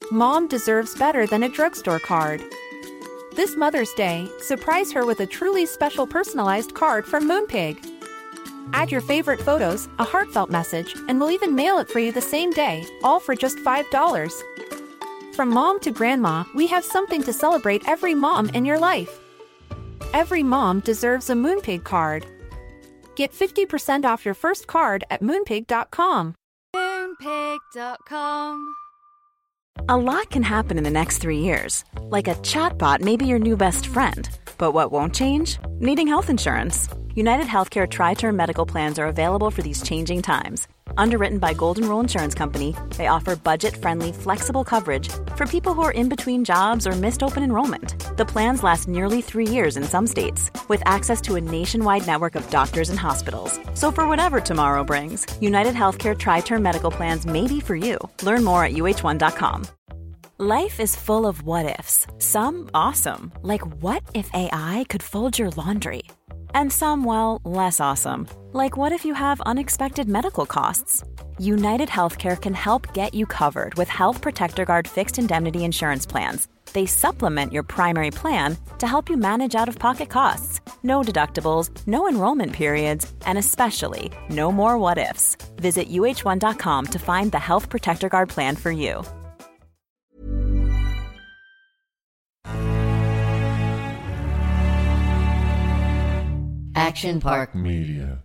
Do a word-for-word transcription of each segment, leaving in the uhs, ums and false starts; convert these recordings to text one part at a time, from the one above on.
Mom deserves better than a drugstore card. This Mother's Day, surprise her with a truly special personalized card from Moonpig. Add your favorite photos, a heartfelt message, and we'll even mail it for you the same day, all for just five dollars. From mom to grandma, we have something to celebrate every mom in your life. Every mom deserves a Moonpig card. Get fifty percent off your first card at moonpig dot com. moonpig dot com. A lot can happen in the next three years. Like a chatbot may be your new best friend. But what won't change? Needing health insurance. United Healthcare Tri-Term Medical Plans are available for these changing times. Underwritten by Golden Rule Insurance Company, they offer budget-friendly, flexible coverage for people who are in between jobs or missed open enrollment. The plans last nearly three years in some states, with access to a nationwide network of doctors and hospitals. So for whatever tomorrow brings, United Healthcare Tri-Term Medical Plans may be for you. Learn more at U H one dot com. Life is full of what-ifs. Some awesome, like what if A I could fold your laundry? And some, well, less awesome. Like what if you have unexpected medical costs? United Healthcare can help get you covered with Health Protector Guard fixed indemnity insurance plans. They supplement your primary plan to help you manage out-of-pocket costs. No deductibles, no enrollment periods, and especially no more what-ifs. Visit U H one dot com to find the Health Protector Guard plan for you. Action Park Media.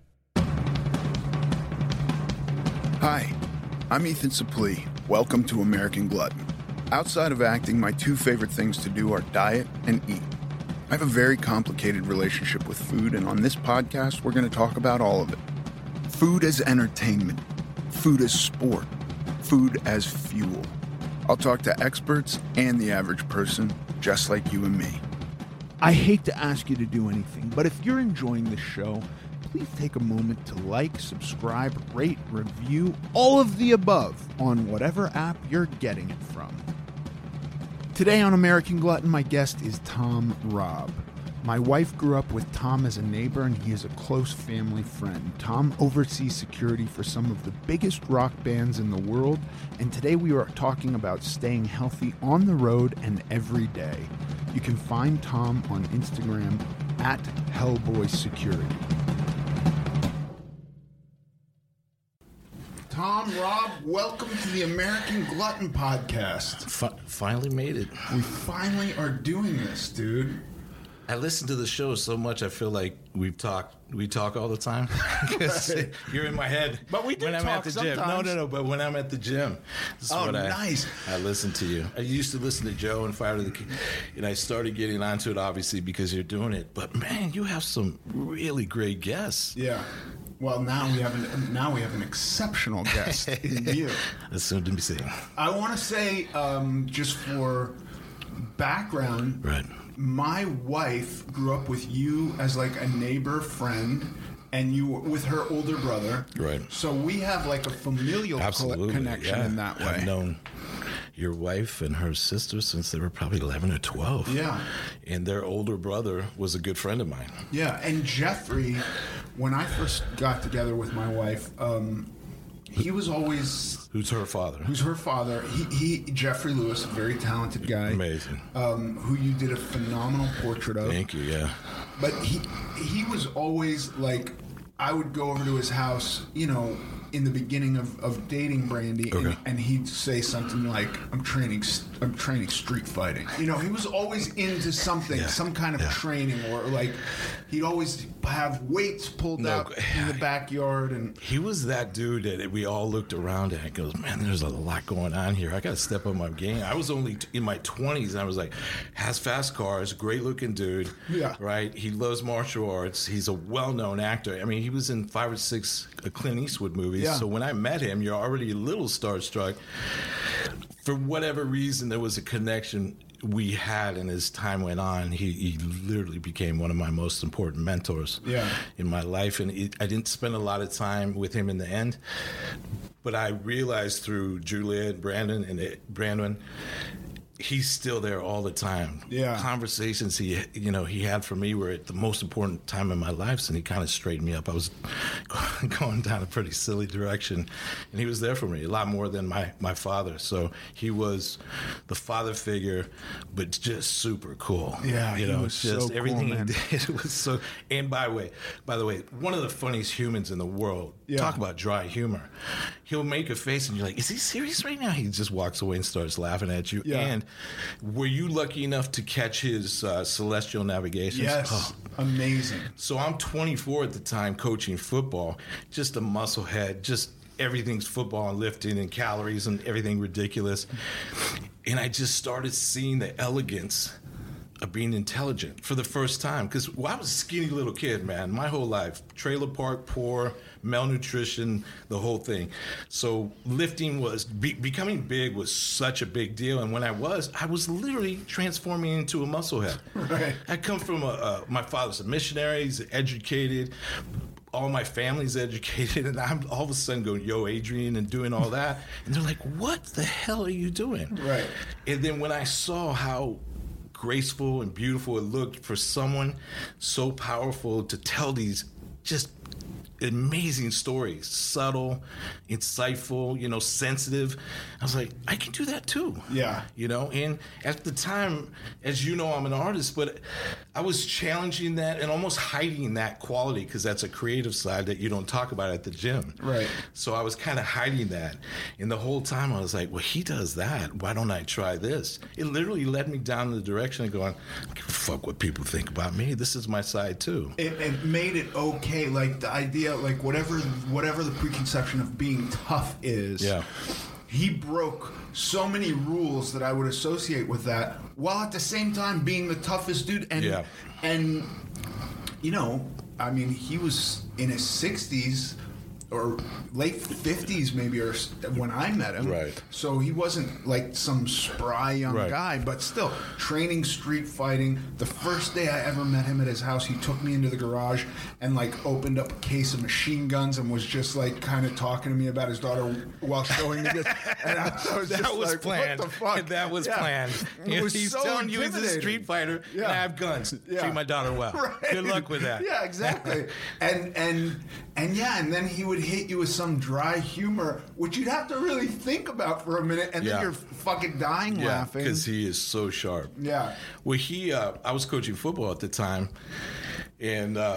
Hi, I'm Ethan Suplee. Welcome to American Glutton. Outside of acting, my two favorite things to do are diet and eat. I have a very complicated relationship with food, and on this podcast, we're going to talk about all of it. Food as entertainment, food as sport, food as fuel. I'll talk to experts and the average person, just like you and me. I hate to ask you to do anything, but if you're enjoying this show, please take a moment to like, subscribe, rate, review, all of the above on whatever app you're getting it from. Today on American Glutton, my guest is Tom Robb. My wife grew up with Tom as a neighbor, and he is a close family friend. Tom oversees security for some of the biggest rock bands in the world, and today we are talking about staying healthy on the road and every day. You can find Tom on Instagram at Hellboy Security. Tom Robb, welcome to the American Glutton Podcast. F- finally made it. We finally are doing this, dude. I listen to the show so much, I feel like we've talked. We talk all the time. Right. You're in my head. But we do when I'm talk at the sometimes. gym. No, no, no. But when I'm at the gym, this is Oh, what I, nice. I listen to you. I used to listen to Joe and Fire to the King, and I started getting onto it obviously because you're doing it. But man, you have some really great guests. Yeah. Well, now we have an now we have an exceptional guest in you. That's soon to be seen. I want to say, um, just for background, Right. my wife grew up with you as like a neighbor friend, and you were with her older brother. Right. So we have like a familial co- Absolutely. connection yeah. in that way. I've known your wife and her sister since they were probably eleven or twelve. Yeah. And their older brother was a good friend of mine. Yeah, and Jeffrey, when I first got together with my wife, um, he was always... Who's her father? Who's her father. He, he Jeffrey Lewis, a very talented guy. Amazing. Um, who you did a phenomenal portrait of. Thank you, yeah. But he he was always like, I would go over to his house, you know, in the beginning of, of dating Brandy, Okay. and, and he'd say something like, I'm training I'm training street fighting. You know, he was always into something, Yeah. some kind of Yeah. training, or like he'd always have weights pulled No, out in the backyard. And He was that dude that we all looked around at and goes, man, there's a lot going on here. I got to step up my game. I was only t- in my twenties, and I was like, has fast cars, great looking dude. Yeah. Right? He loves martial arts. He's a well-known actor. I mean, he was in five or six uh, Clint Eastwood movies. Yeah. So when I met him, you're already a little starstruck. For whatever reason, there was a connection we had, and as time went on, he, he literally became one of my most important mentors Yeah. in my life. And it, I didn't spend a lot of time with him in the end, but I realized through Juliet, Brandon, and it, Brandon, he's still there all the time. Yeah. Conversations he, you know, he had for me were at the most important time in my life, and he kind of straightened me up. I was going down a pretty silly direction, and he was there for me a lot more than my, my father. So he was the father figure, but just super cool. Yeah, you he know, was just so everything cool, man. he did was so. And by the way, by the way, one of the funniest humans in the world. Yeah. Talk about dry humor. He'll make a face, and you're like, "Is he serious right now?" He just walks away and starts laughing at you. Yeah. And were you lucky enough to catch his uh, Celestial Navigations? Yes, Oh. amazing. So I'm twenty-four at the time, coaching football, just a musclehead, just everything's football and lifting and calories and everything ridiculous. And I just started seeing the elegance of being intelligent for the first time. Because well, I was a skinny little kid, man, my whole life. Trailer park, poor, malnutrition, the whole thing. So lifting was, be, becoming big was such a big deal. And when I was, I was literally transforming into a musclehead. Right. I come from, a, a, my father's a missionary, he's educated. All my family's educated, and I'm all of a sudden going, yo, Adrian, and doing all that. And they're like, what the hell are you doing? Right. And then when I saw how graceful and beautiful it looked for someone so powerful to tell these just amazing stories, subtle, insightful, you know, sensitive. I was like, I can do that too. Yeah. You know, and at the time, as you know, I'm an artist, but I was challenging that and almost hiding that quality because that's a creative side that you don't talk about at the gym. Right. So I was kind of hiding that. And the whole time I was like, well, he does that. Why don't I try this? It literally led me down the direction of going, I don't give a fuck what people think about me. This is my side too. It, it made it okay, like the idea, like whatever whatever the preconception of being tough is. Yeah. He broke so many rules that I would associate with that, while at the same time being the toughest dude. And Yeah. and you know, I mean, he was in his sixties or late fifties, maybe, or s- when I met him. Right. So he wasn't like some spry young Right. guy, but still training street fighting. The first day I ever met him at his house, he took me into the garage and like opened up a case of machine guns and was just like kind of talking to me about his daughter while showing me this. And I, I was That just was like, planned. What the fuck? That was Yeah. planned. It was he's so telling you he's a intimidating. street fighter Yeah. and I have guns. Yeah. Treat my daughter well. Right. Good luck with that. Yeah, exactly. and and and yeah, and then he would hit you with some dry humor, which you'd have to really think about for a minute, and then Yeah. you're fucking dying Yeah, laughing. because he is so sharp. Yeah. Well, he, uh, I was coaching football at the time, and uh,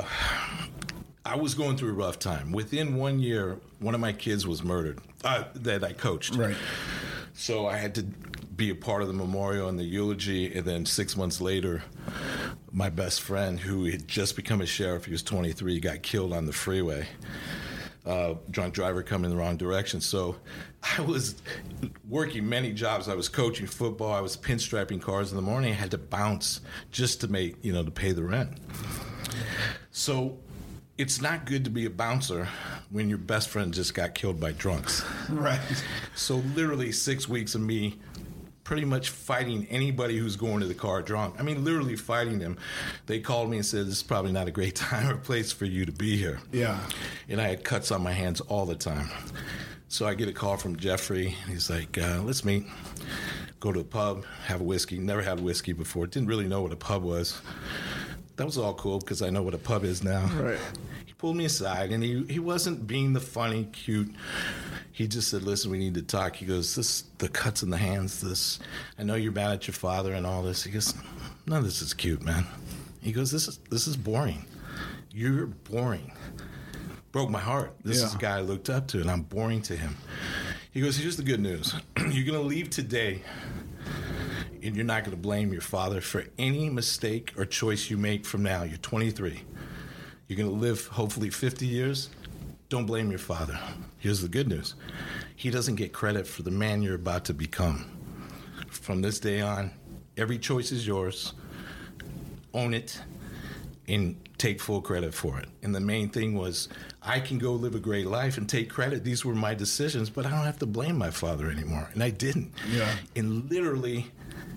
I was going through a rough time. Within one year, one of my kids was murdered uh, that I coached. Right. So I had to be a part of the memorial and the eulogy, and then six months later, my best friend, who had just become a sheriff, he was twenty-three, got killed on the freeway. Uh, drunk driver coming in the wrong direction. So I was working many jobs. I was coaching football. I was pinstriping cars in the morning. I had to bounce just to make, you know, to pay the rent. So it's not good to be a bouncer when your best friend just got killed by drunks. Right. So literally six weeks of me pretty much fighting anybody who's going to the car drunk. I mean, literally fighting them. They called me and said, this is probably not a great time or place for you to be here. Yeah. And I had cuts on my hands all the time. So I get a call from Jeffrey. And he's like, uh, let's meet. Go to a pub, have a whiskey. Never had whiskey before. Didn't really know what a pub was. That was all cool because I know what a pub is now. Right. He pulled me aside, and he, he wasn't being the funny, cute. He just said, listen, we need to talk. He goes, this, the cuts in the hands, this, I know you're mad at your father and all this. He goes, none of this is cute, man. He goes, this is this is boring. You're boring. Broke my heart. This Yeah. is a guy I looked up to, and I'm boring to him. He goes, here's the good news. You're going to leave today, and you're not going to blame your father for any mistake or choice you make from now. You're twenty-three. You're going to live, hopefully, fifty years. Don't blame your father. Here's the good news. He doesn't get credit for the man you're about to become. From this day on, every choice is yours. Own it and take full credit for it. And the main thing was, I can go live a great life and take credit. These were my decisions, but I don't have to blame my father anymore. And I didn't. Yeah. And literally,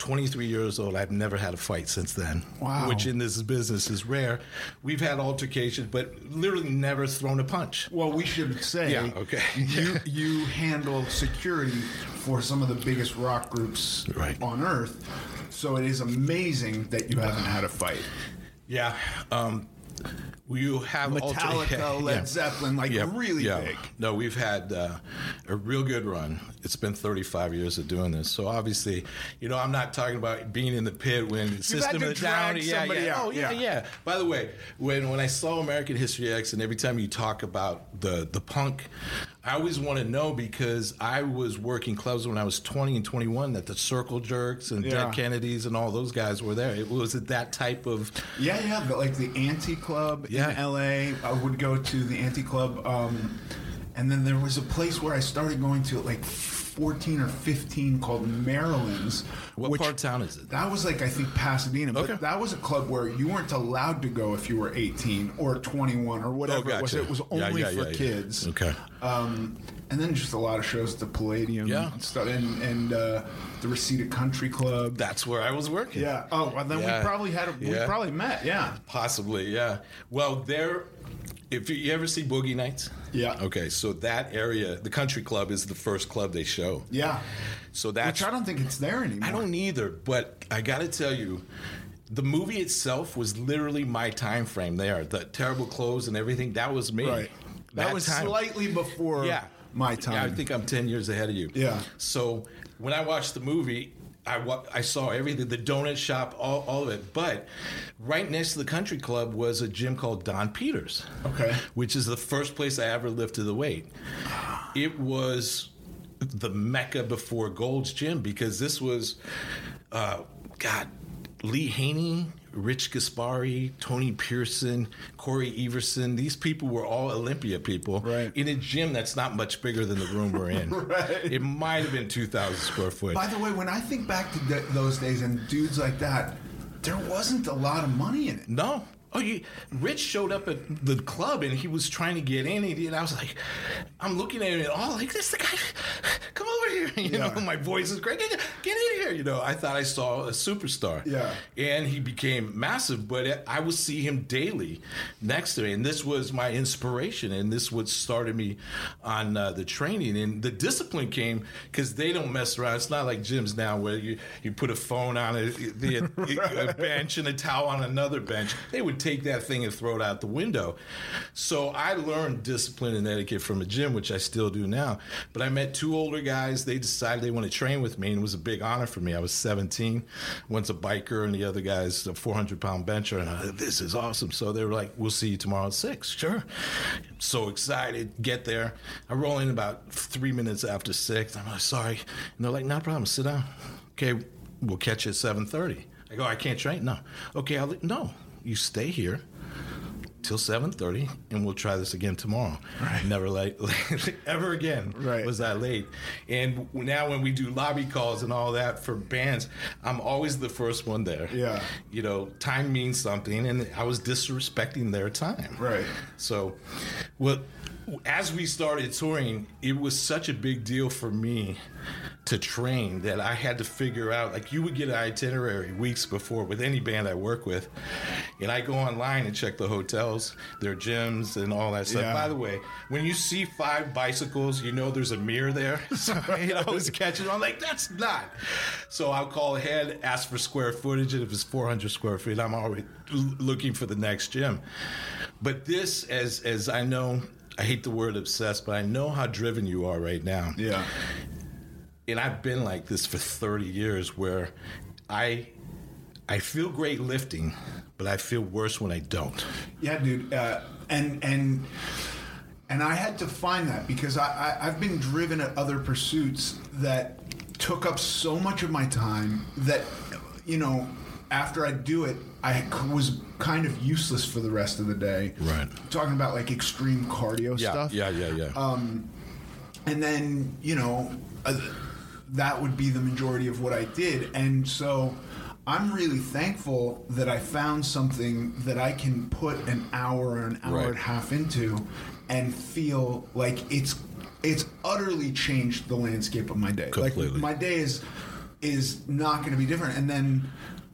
twenty-three years old. I've never had a fight since then. Wow. Which in this business is rare. We've had altercations, but literally never thrown a punch. Well, we should say Yeah, okay. you you handle security for some of the biggest rock groups Right. on earth. So it is amazing that you haven't had a fight. Yeah. Um, you have Metallica, alter- Led yeah. Zeppelin, like Yeah, really yeah. big. No, we've had uh, a real good run. It's been thirty-five years of doing this. So obviously, you know, I'm not talking about being in the pit when the system to is down. drag Yeah, somebody yeah. out, Oh, yeah, yeah. yeah. By the way, when when I saw American History X, and every time you talk about the the punk, I always want to know because I was working clubs when I was twenty and twenty-one that the Circle Jerks and Yeah. Dead Kennedys and all those guys were there. It was it that type of Yeah, yeah, but like the Anti Club Yeah. in L A. I would go to the Anti Club, um, and then there was a place where I started going to at like fourteen or fifteen called Maryland's. what which- part of town is it? That was like I think Pasadena, but Okay. that was a club where you weren't allowed to go if you were eighteen or twenty-one or whatever it was. gotcha. It was Yeah, only yeah, for yeah, yeah. kids. Okay. Um, and then just a lot of shows at the Palladium Yeah. and stuff, and, and uh, the Reseda Country Club. That's where I was working. Yeah. Oh, well, then Yeah. we probably had a, we Yeah. probably met. Yeah. Possibly, yeah. Well, there, if you, you ever see Boogie Nights? Yeah. Okay, so that area, the Country Club is the first club they show. Yeah. So that's. Which I don't think it's there anymore. I don't either, but I got to tell you, the movie itself was literally my time frame there. The terrible clothes and everything, that was me. Right. That, was time. slightly before Yeah. my time. Yeah, I think I'm ten years ahead of you. Yeah. So when I watched the movie, I, wa- I saw everything, the donut shop, all, all of it. But right next to the country club was a gym called Don Peters. Okay. Which is the first place I ever lifted the weight. It was the mecca before Gold's Gym because this was, uh, God, Lee Haney, Rich Gaspari, Tony Pearson, Corey Everson. These people were all Olympia people Right. in a gym that's not much bigger than the room we're in. Right. It might have been two thousand square foot. By the way, when I think back to th- those days and dudes like that, there wasn't a lot of money in it. No. Oh, you, Rich showed up at the club and he was trying to get in. And I was like, I'm looking at him and all like, this the guy, come over here. You Yeah. know, my voice is great. Get, get in here. You know, I thought I saw a superstar. Yeah. And he became massive, but I would see him daily next to me. And this was my inspiration. And this what started me on uh, the training. And the discipline came because they don't mess around. It's not like gyms now where you, you put a phone on a, the, a bench and a towel on another bench. They would take that thing and throw it out the window. So I learned discipline and etiquette from a gym, which I still do now. But I met two older guys. They decided they want to train with me, and it was a big honor for me. I was seventeen. One's a biker, and the other guy's a four hundred pound bencher. And I was like, this is awesome. So they were like, we'll see you tomorrow at six. Sure. So excited. Get there. I roll in about three minutes after six. I'm like, sorry. And they're like, no problem. Sit down. Okay, we'll catch you at seven thirty. I go, I can't train? No. Okay, I'll, no. You stay here till seven thirty, and we'll try this again tomorrow. Right. Never late, ever again Right. was I late. And now when we do lobby calls and all that for bands, I'm always the first one there. Yeah. You know, time means something, and I was disrespecting their time. Right. So, well, as we started touring, it was such a big deal for me to train that I had to figure out, like you would get an itinerary weeks before with any band I work with, and I go online and check the hotels, their gyms, and all that stuff. Yeah. By the way, when you see five bicycles, you know there's a mirror there. So I always catch it. I'm like, that's not. So I'll call ahead, ask for square footage, and if it's four hundred square feet, I'm already l- looking for the next gym. But this, as as I know, I hate the word obsessed, but I know how driven you are right now. Yeah. And I've been like this for thirty years where I I feel great lifting, but I feel worse when I don't. Yeah, dude. Uh, and and and I had to find that because I, I I've been driven at other pursuits that took up so much of my time that, you know, after I do it, I was kind of useless for the rest of the day. Right. Talking about like extreme cardio Yeah, stuff. yeah, yeah, yeah. Um, and then, you know, uh, that would be the majority of what I did. And so I'm really thankful that I found something that I can put an hour or an hour Right. and a half into and feel like it's it's utterly changed the landscape of my day. Completely. Like my day is is not going to be different. And then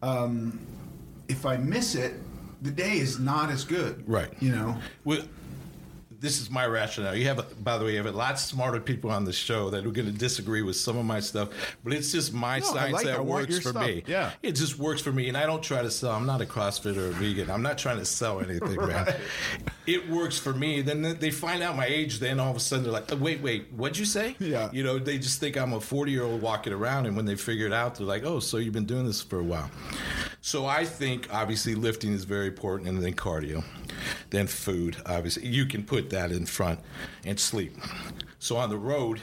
um, if I miss it, the day is not as good. Right. You know? Well, this is my rationale. You have, by the way, you have a lot smarter people on the show that are going to disagree with some of my stuff, but it's just my No, I science like- I that want works your for stuff. me. Yeah. It just works for me, and I don't try to sell. I'm not a CrossFitter or a vegan. I'm not trying to sell anything, man. Right. It works for me. Then they find out my age, then all of a sudden they're like, oh, wait, wait, what'd you say? Yeah. You know, they just think I'm a forty-year-old walking around, and when they figure it out, they're like, oh, so you've been doing this for a while. So I think, obviously, lifting is very important, and then cardio. Then food, obviously. You can put that in front, and sleep. So on the road,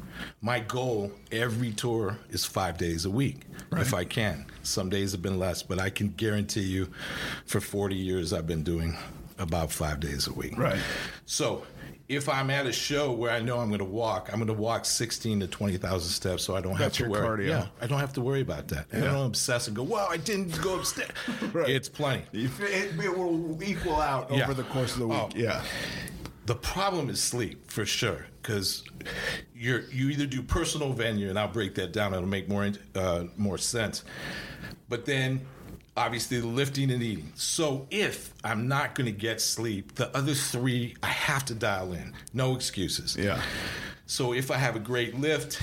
my goal every tour is five days a week, right. if I can. Some days have been less, but I can guarantee you for forty years I've been doing about five days a week. Right. So if I'm at a show where I know I'm going to walk, I'm going to walk sixteen to twenty thousand steps, so I don't That's have to your worry. cardio. Yeah, I don't have to worry about that. Yeah. I don't obsess and go, wow, I didn't go upstairs. Right. It's plenty. It, it will equal out Yeah. over the course of the week. Oh. Yeah. The problem is sleep, for sure, because you're you either do personal venue, and I'll break that down. It'll make more uh, more sense. But then, obviously, the lifting and eating. So if I'm not going to get sleep, the other three I have to dial in. No excuses. Yeah. So if I have a great lift,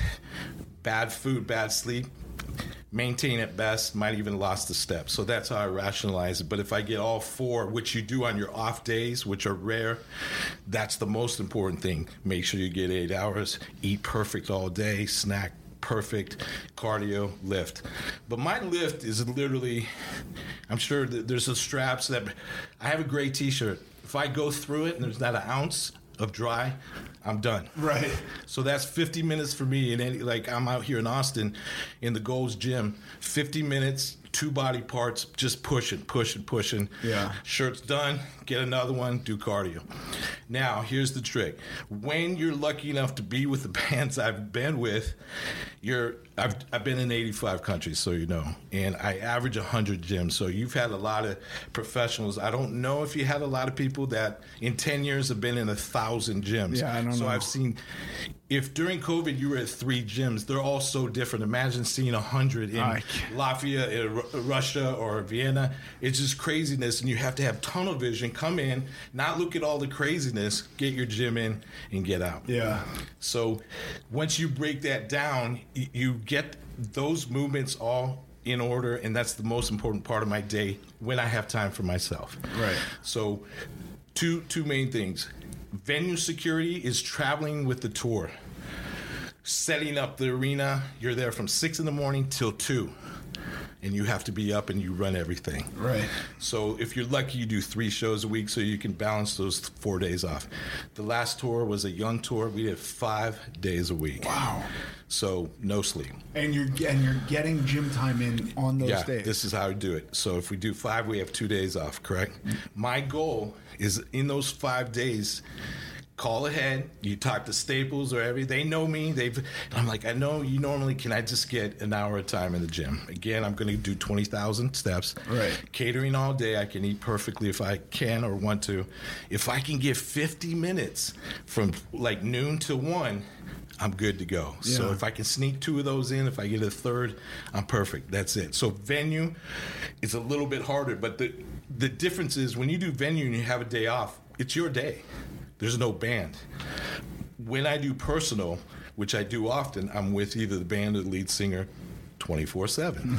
bad food, bad sleep, maintain at best, might even lost a step. So that's how I rationalize it. But if I get all four, which you do on your off days, which are rare, that's the most important thing. Make sure you get eight hours, eat perfect all day, snack perfect, cardio, lift. But my lift is literally, I'm sure that there's a straps that, I have a gray t-shirt. If I go through it and there's not an ounce of dry, I'm done. Right. So that's fifty minutes for me. And any, like I'm out here in Austin in the Gold's Gym, fifty minutes, two body parts, just pushing, pushing, pushing. Yeah. Shirt's done, get another one, do cardio. Now, here's the trick. When you're lucky enough to be with the bands I've been with, you're I've I've been in eighty-five countries, so you know, and I average one hundred gyms. So you've had a lot of professionals. I don't know if you had a lot of people that in ten years have been in a thousand gyms. Yeah, I don't so know. I've seen, if during COVID you were at three gyms, they're all so different. Imagine seeing one hundred in I can't. Latvia, in R- Russia, or Vienna. It's just craziness, and you have to have tunnel vision, come in, not look at all the craziness, get your gym in, and get out. Yeah. So once you break that down, y- you get those movements all in order, and that's the most important part of my day when I have time for myself. Right. So two two main things. Venue security is traveling with the tour. Setting up the arena, you're there from six in the morning till two. And you have to be up and you run everything. Right. So if you're lucky, you do three shows a week so you can balance those four days off. The last tour was a young tour. We did five days a week. Wow. So no sleep. And you're and you're getting gym time in on those Yeah, days. this is how we do it. So if we do five, we have two days off, correct? My goal is in those five days, call ahead. You talk to Staples or every. They know me. They've. And I'm like, I know you normally. Can I just get an hour of time in the gym? Again, I'm going to do twenty thousand steps. Right. Catering all day. I can eat perfectly if I can or want to. If I can get fifty minutes from like noon to one, I'm good to go. Yeah. So if I can sneak two of those in, if I get a third, I'm perfect. That's it. So venue is a little bit harder, but the the difference is when you do venue and you have a day off, it's your day. There's no band. When I do personal, which I do often, I'm with either the band or the lead singer twenty-four seven.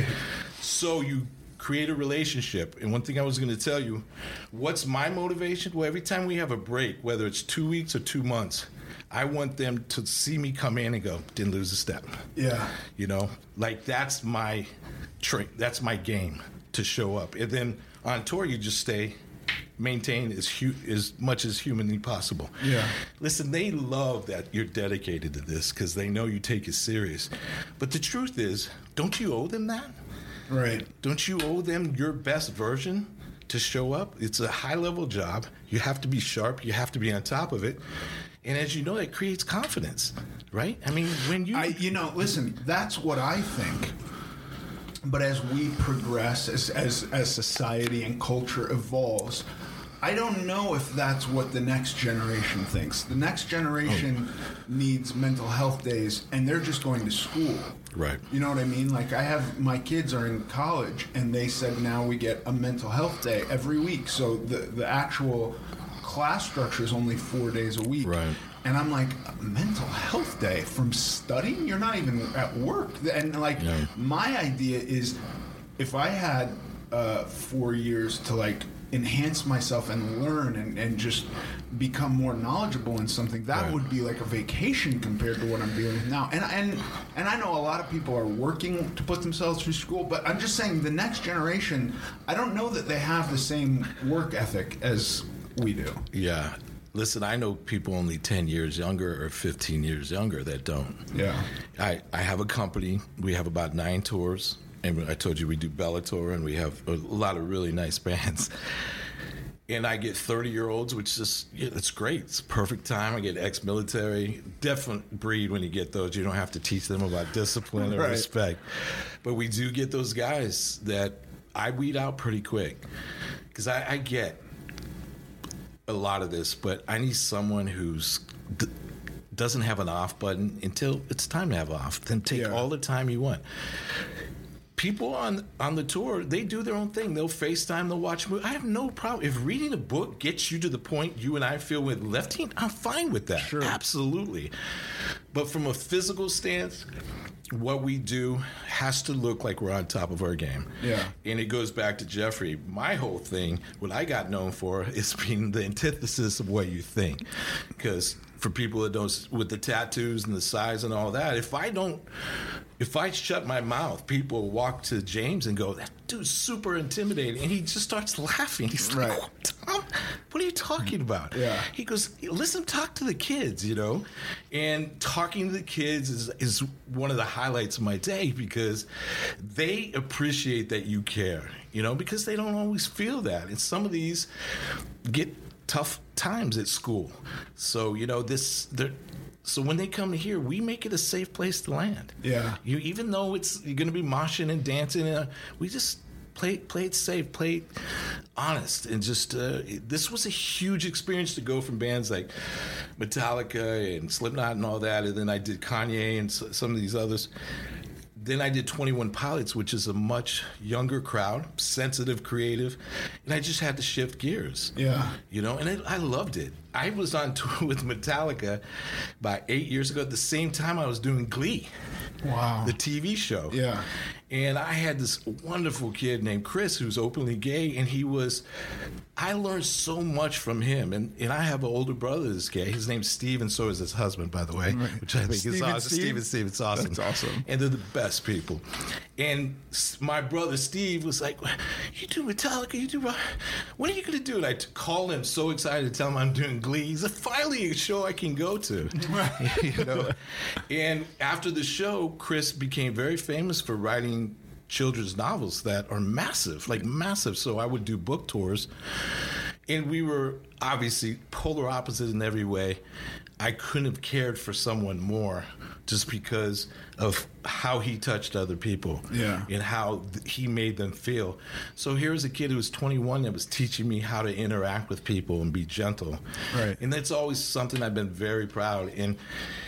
So you create a relationship. And one thing I was going to tell you, what's my motivation? Well, every time we have a break, whether it's two weeks or two months, I want them to see me come in and go, didn't lose a step. Yeah. You know, like that's my trick. That's my game to show up. And then on tour, you just stay, maintain as, hu- as much as humanly possible. Yeah. Listen, they love that you're dedicated to this because they know you take it serious. But the truth is, don't you owe them that? Right. Don't you owe them your best version to show up? It's a high-level job. You have to be sharp. You have to be on top of it. And as you know, it creates confidence, right? I mean, when you... I, you know, listen, that's what I think. But as we progress, as, as, as society and culture evolves, I don't know if that's what the next generation thinks. The next generation oh. needs mental health days, and they're just going to school. Right. You know what I mean? Like I have, my kids are in college and they said now we get a mental health day every week. So the, the actual class structure is only four days a week. Right. And I'm like, a mental health day from studying? You're not even at work. And like, yeah. my idea is if I had uh, four years to like enhance myself and learn and, and just become more knowledgeable in something, that right. would be like a vacation compared to what I'm dealing with now. And, and, and I know a lot of people are working to put themselves through school, but I'm just saying the next generation, I don't know that they have the same work ethic as we do. Yeah. Listen, I know people only ten years younger or fifteen years younger that don't. Yeah. I, I have a company. We have about nine tours. And I told you we do Bellator, and we have a lot of really nice bands. And I get thirty-year-olds, which is, yeah, it's great. It's a perfect time. I get ex-military. Different breed when you get those. You don't have to teach them about discipline or right. respect. But we do get those guys that I weed out pretty quick. Because I, I get a lot of this, but I need someone who's d- doesn't have an off button until it's time to have off. Then take yeah. all the time you want. People on on the tour, they do their own thing. They'll FaceTime, they'll watch movies. I have no problem. If reading a book gets you to the point you and I feel with Left Hand, I'm fine with that. Sure. Absolutely. But from a physical stance, what we do has to look like we're on top of our game. Yeah. And it goes back to Jeffrey. My whole thing, what I got known for, is being the antithesis of what you think. Because for people that don't, with the tattoos and the size and all that, if I don't, if I shut my mouth, people walk to James and go, that dude's super intimidating. And he just starts laughing. He's like, right. what, Tom? What are you talking about? Yeah. He goes, listen, talk to the kids, you know? And talking to the kids is, is one of the highlights of my day because they appreciate that you care, you know, because they don't always feel that. And some of these get tough times at school. So, you know, this, they're, so when they come here, we make it a safe place to land. Yeah. You, even though it's, you're going to be moshing and dancing, uh, we just play, play it safe, play it honest. And just, uh, this was a huge experience to go from bands like Metallica and Slipknot and all that. And then I did Kanye and some of these others. Then I did twenty-one Pilots, which is a much younger crowd, sensitive, creative, and I just had to shift gears. Yeah. You know, and I, I loved it. I was on tour with Metallica about eight years ago at the same time I was doing Glee. Wow. The T V show. Yeah. And I had this wonderful kid named Chris who's openly gay, and he was, I learned so much from him. And, and I have an older brother that's gay. His name's Steve, and so is his husband, by the way, right. which I think Steve is and awesome. Steve? Steve and Steve, it's awesome. That's awesome. And they're the best people. And my brother Steve was like, you do Metallica, you do rock. What are you going to do? And I t- call him so excited to tell him I'm doing Glee. He's like, finally a show I can go to. You know? And after the show, Chris became very famous for writing children's novels that are massive, like massive. So I would do book tours. And we were obviously polar opposite in every way. I couldn't have cared for someone more just because of how he touched other people yeah. and how th- he made them feel. So here's a kid who was twenty-one that was teaching me how to interact with people and be gentle. Right. And that's always something I've been very proud. And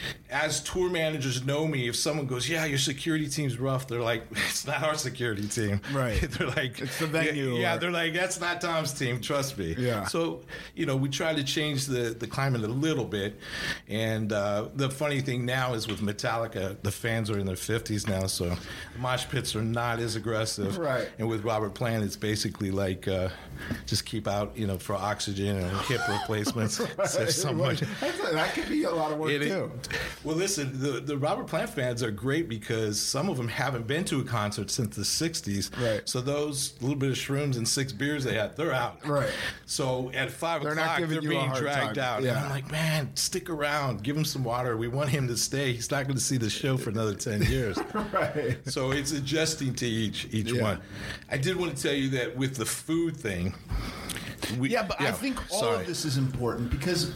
as tour managers know me, if someone goes, yeah, your security team's rough, they're like, it's not our security team. Right. They're like, it's the venue. Yeah, yeah or... they're like, that's not Tom's team, trust me. Yeah. So, you know, we try to change the, the climate a little bit. And uh, the funny thing now is with Metallica, the fans are in their fifties now, so the mosh pits are not as aggressive. Right. And with Robert Plant, it's basically like uh, just keep out, you know, for oxygen and hip replacements. Right. So so much. That could be a lot of work, it, too. Well, listen, the, the Robert Plant fans are great because some of them haven't been to a concert since the sixties. Right. So those little bit of shrooms and six beers they had, they're out. Right. So at five they're o'clock, not they're you being a hard dragged time. out. Yeah. And I'm like, man, stick around. Give him some water. We want him to stay. He's not going to see the show for another ten years. Right. So it's adjusting to each each yeah. one. I did want to tell you that with the food thing. We, yeah, but yeah, I think all sorry. of this is important because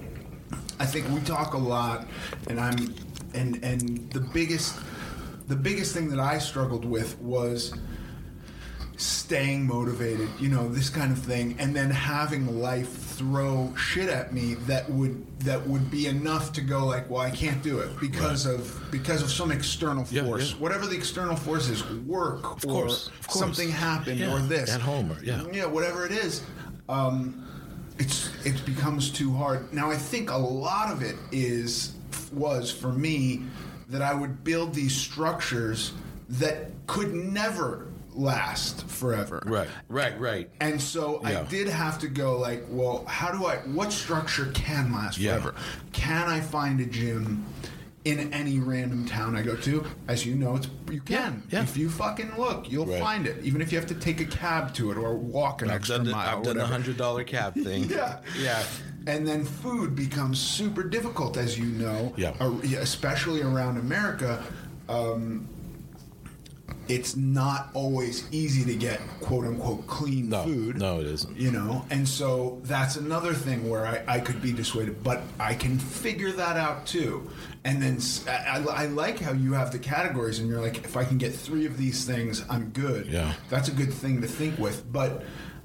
I think we talk a lot, and I'm and and the biggest the biggest thing that I struggled with was staying motivated, you know, this kind of thing, and then having life throw shit at me that would that would be enough to go like, well, I can't do it because right. of because of some external force, yeah, yeah. whatever the external force is, work of or course, of course. something happened yeah. or this at home, or, yeah, yeah, whatever it is. Um, it's it becomes too hard. Now, I think a lot of it is was for me that I would build these structures that could never last forever. Right, right, right. And so yeah. I did have to go like, well, how do I, what structure can last yeah. forever? Can I find a gym in any random town I go to? As you know, it's, you can. Yeah, yeah. If you fucking look, you'll right. find it. Even if you have to take a cab to it or walk an I've extra done the, mile. I've done the one hundred dollars cab thing. yeah. Yeah. And then food becomes super difficult, as you know, yeah. especially around America. Um, it's not always easy to get quote unquote clean no, food. No, it isn't. You know, and so that's another thing where I, I could be dissuaded, but I can figure that out too. And then I, I like how you have the categories, and you're like, if I can get three of these things, I'm good. Yeah, that's a good thing to think with. But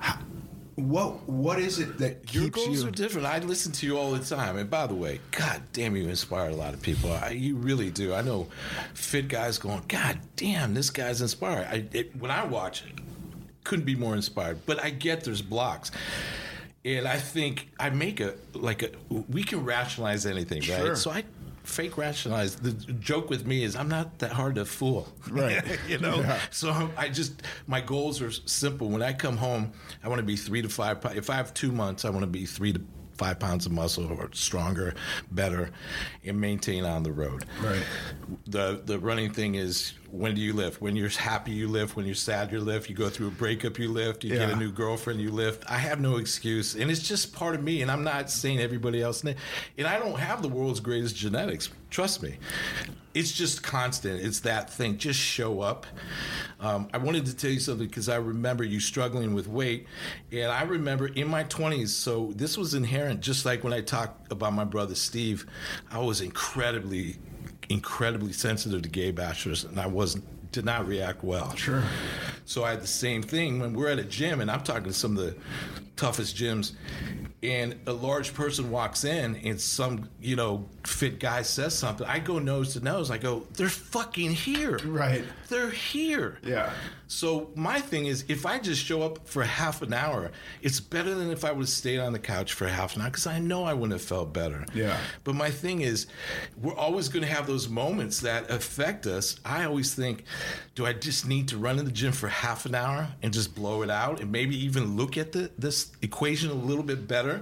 what what is it that your keeps goals you? are different? I listen to you all the time, and by the way, God damn, you inspire a lot of people. I, you really do. I know fit guys going, God damn, this guy's inspired. I, it, when I watch it, couldn't be more inspired. But I get there's blocks. And I think I make a, like a, we can rationalize anything, right? Sure. So I fake rationalize. The joke with me is I'm not that hard to fool. Right. you know? Yeah. So I just, my goals are simple. When I come home, I want to be three to five, if I have two months, I want to be three to five pounds of muscle or stronger, better, and maintain on the road. Right. The the running thing is, when do you lift? When you're happy, you lift. When you're sad, you lift. You go through a breakup, you lift. You yeah. get a new girlfriend, you lift. I have no excuse. And it's just part of me. And I'm not saying everybody else. And I don't have the world's greatest genetics. Trust me. It's just constant. It's that thing. Just show up. Um, I wanted to tell you something because I remember you struggling with weight. And I remember in my twenties, so this was inherent, just like when I talked about my brother Steve, I was incredibly incredibly sensitive to gay bashers, and I wasn't did not react well. Sure. So I had the same thing when we're at a gym, and I'm talking to some of the toughest gyms, and a large person walks in, and some, you know, fit guy says something. I go nose to nose. I go, they're fucking here. Right. They're here. Yeah. So my thing is, if I just show up for half an hour, it's better than if I would have stayed on the couch for half an hour, because I know I wouldn't have felt better. Yeah. But my thing is, we're always going to have those moments that affect us. I always think, do I just need to run in the gym for half an hour and just blow it out and maybe even look at the, this equation a little bit better?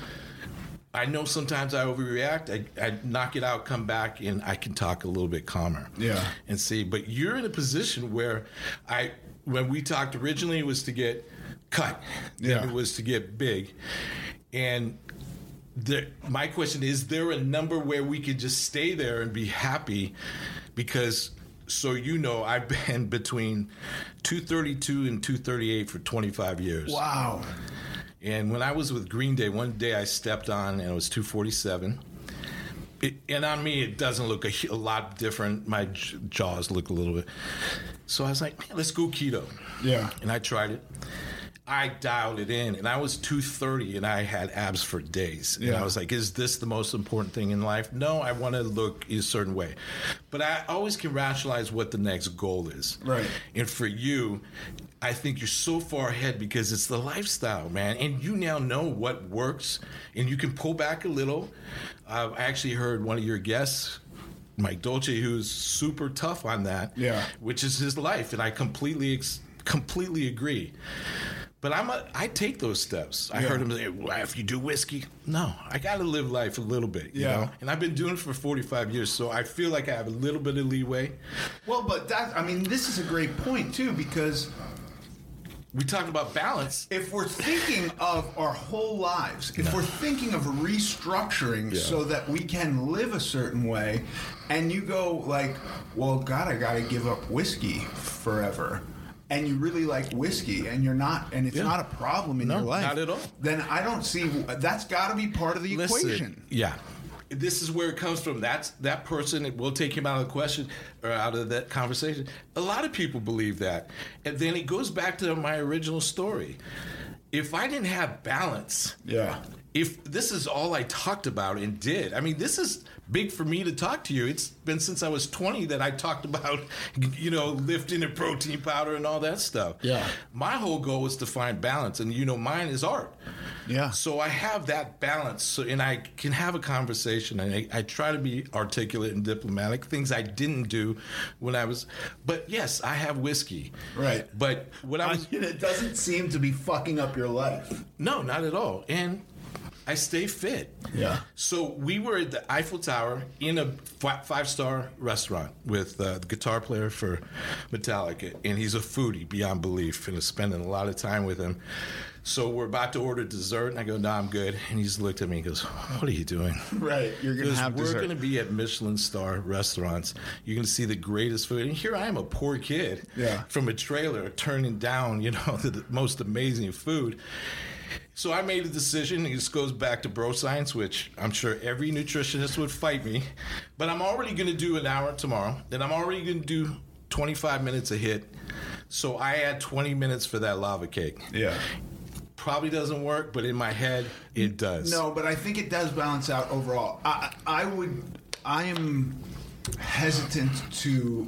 I know sometimes I overreact. I, I knock it out, come back, and I can talk a little bit calmer. Yeah. And see, but you're in a position where I, when we talked originally, it was to get cut. Yeah. Then it was to get big. And there, my question is, is there a number where we could just stay there and be happy? Because, so you know, I've been between two thirty-two and two thirty-eight for twenty-five years. Wow. And when I was with Green Day, one day I stepped on and it was two forty-seven. It, and on me, it doesn't look a, a lot different. My j- jaws look a little bit. So I was like, man, let's go keto. Yeah. And I tried it. I dialed it in, and I was two thirty, and I had abs for days. And yeah. I was like, is this the most important thing in life? No, I want to look a certain way. But I always can rationalize what the next goal is. Right. And for you, I think you're so far ahead because it's the lifestyle, man. And you now know what works, and you can pull back a little. Uh, I actually heard one of your guests, Mike Dolce, who's super tough on that, yeah. which is his life, and I completely, ex- completely agree. But I'm a, I take those steps. I yeah. heard him say, well, if you do whiskey, no, I got to live life a little bit, you yeah. know? And I've been doing it for forty-five years, so I feel like I have a little bit of leeway. Well, but that, I mean, this is a great point, too, because we talked about balance. If we're thinking of our whole lives, if no. we're thinking of restructuring yeah. so that we can live a certain way, and you go like, well, God, I got to give up whiskey forever, and you really like whiskey, and you're not, and it's yeah. not a problem in no, your life, not at all. then I don't see, that's got to be part of the Listen, equation. Yeah. this is where it comes from. That's that person. We'll take him out of the question or out of that conversation. A lot of people believe that, and then it goes back to my original story. If I didn't have balance, yeah. If this is all I talked about and did, I mean, this is big for me to talk to you. It's been since I was twenty that I talked about, you know, lifting and protein powder and all that stuff. Yeah. My whole goal was to find balance, and you know, mine is art. Yeah. So I have that balance, so, and I can have a conversation, and I, I try to be articulate and diplomatic, things I didn't do when I was, but yes, I have whiskey. Right. But what I was... I mean, it doesn't seem to be fucking up your life. No, not at all. And I stay fit. Yeah. So we were at the Eiffel Tower in a five-star restaurant with uh, the guitar player for Metallica, and he's a foodie beyond belief, and I'm spending a lot of time with him. So we're about to order dessert, and I go, no, I'm good. And he's looked at me and goes, what are you doing? Right, you're going to have dessert. We're going to be at Michelin star restaurants. You're going to see the greatest food. And here I am, a poor kid yeah. from a trailer, turning down, you know, the most amazing food. So I made a decision. This goes back to bro science, which I'm sure every nutritionist would fight me. But I'm already going to do an hour tomorrow. Then I'm already going to do twenty-five minutes a hit. So I add twenty minutes for that lava cake. Yeah. Probably doesn't work, but in my head, it does. No, but I think it does balance out overall. I, I would, I am hesitant to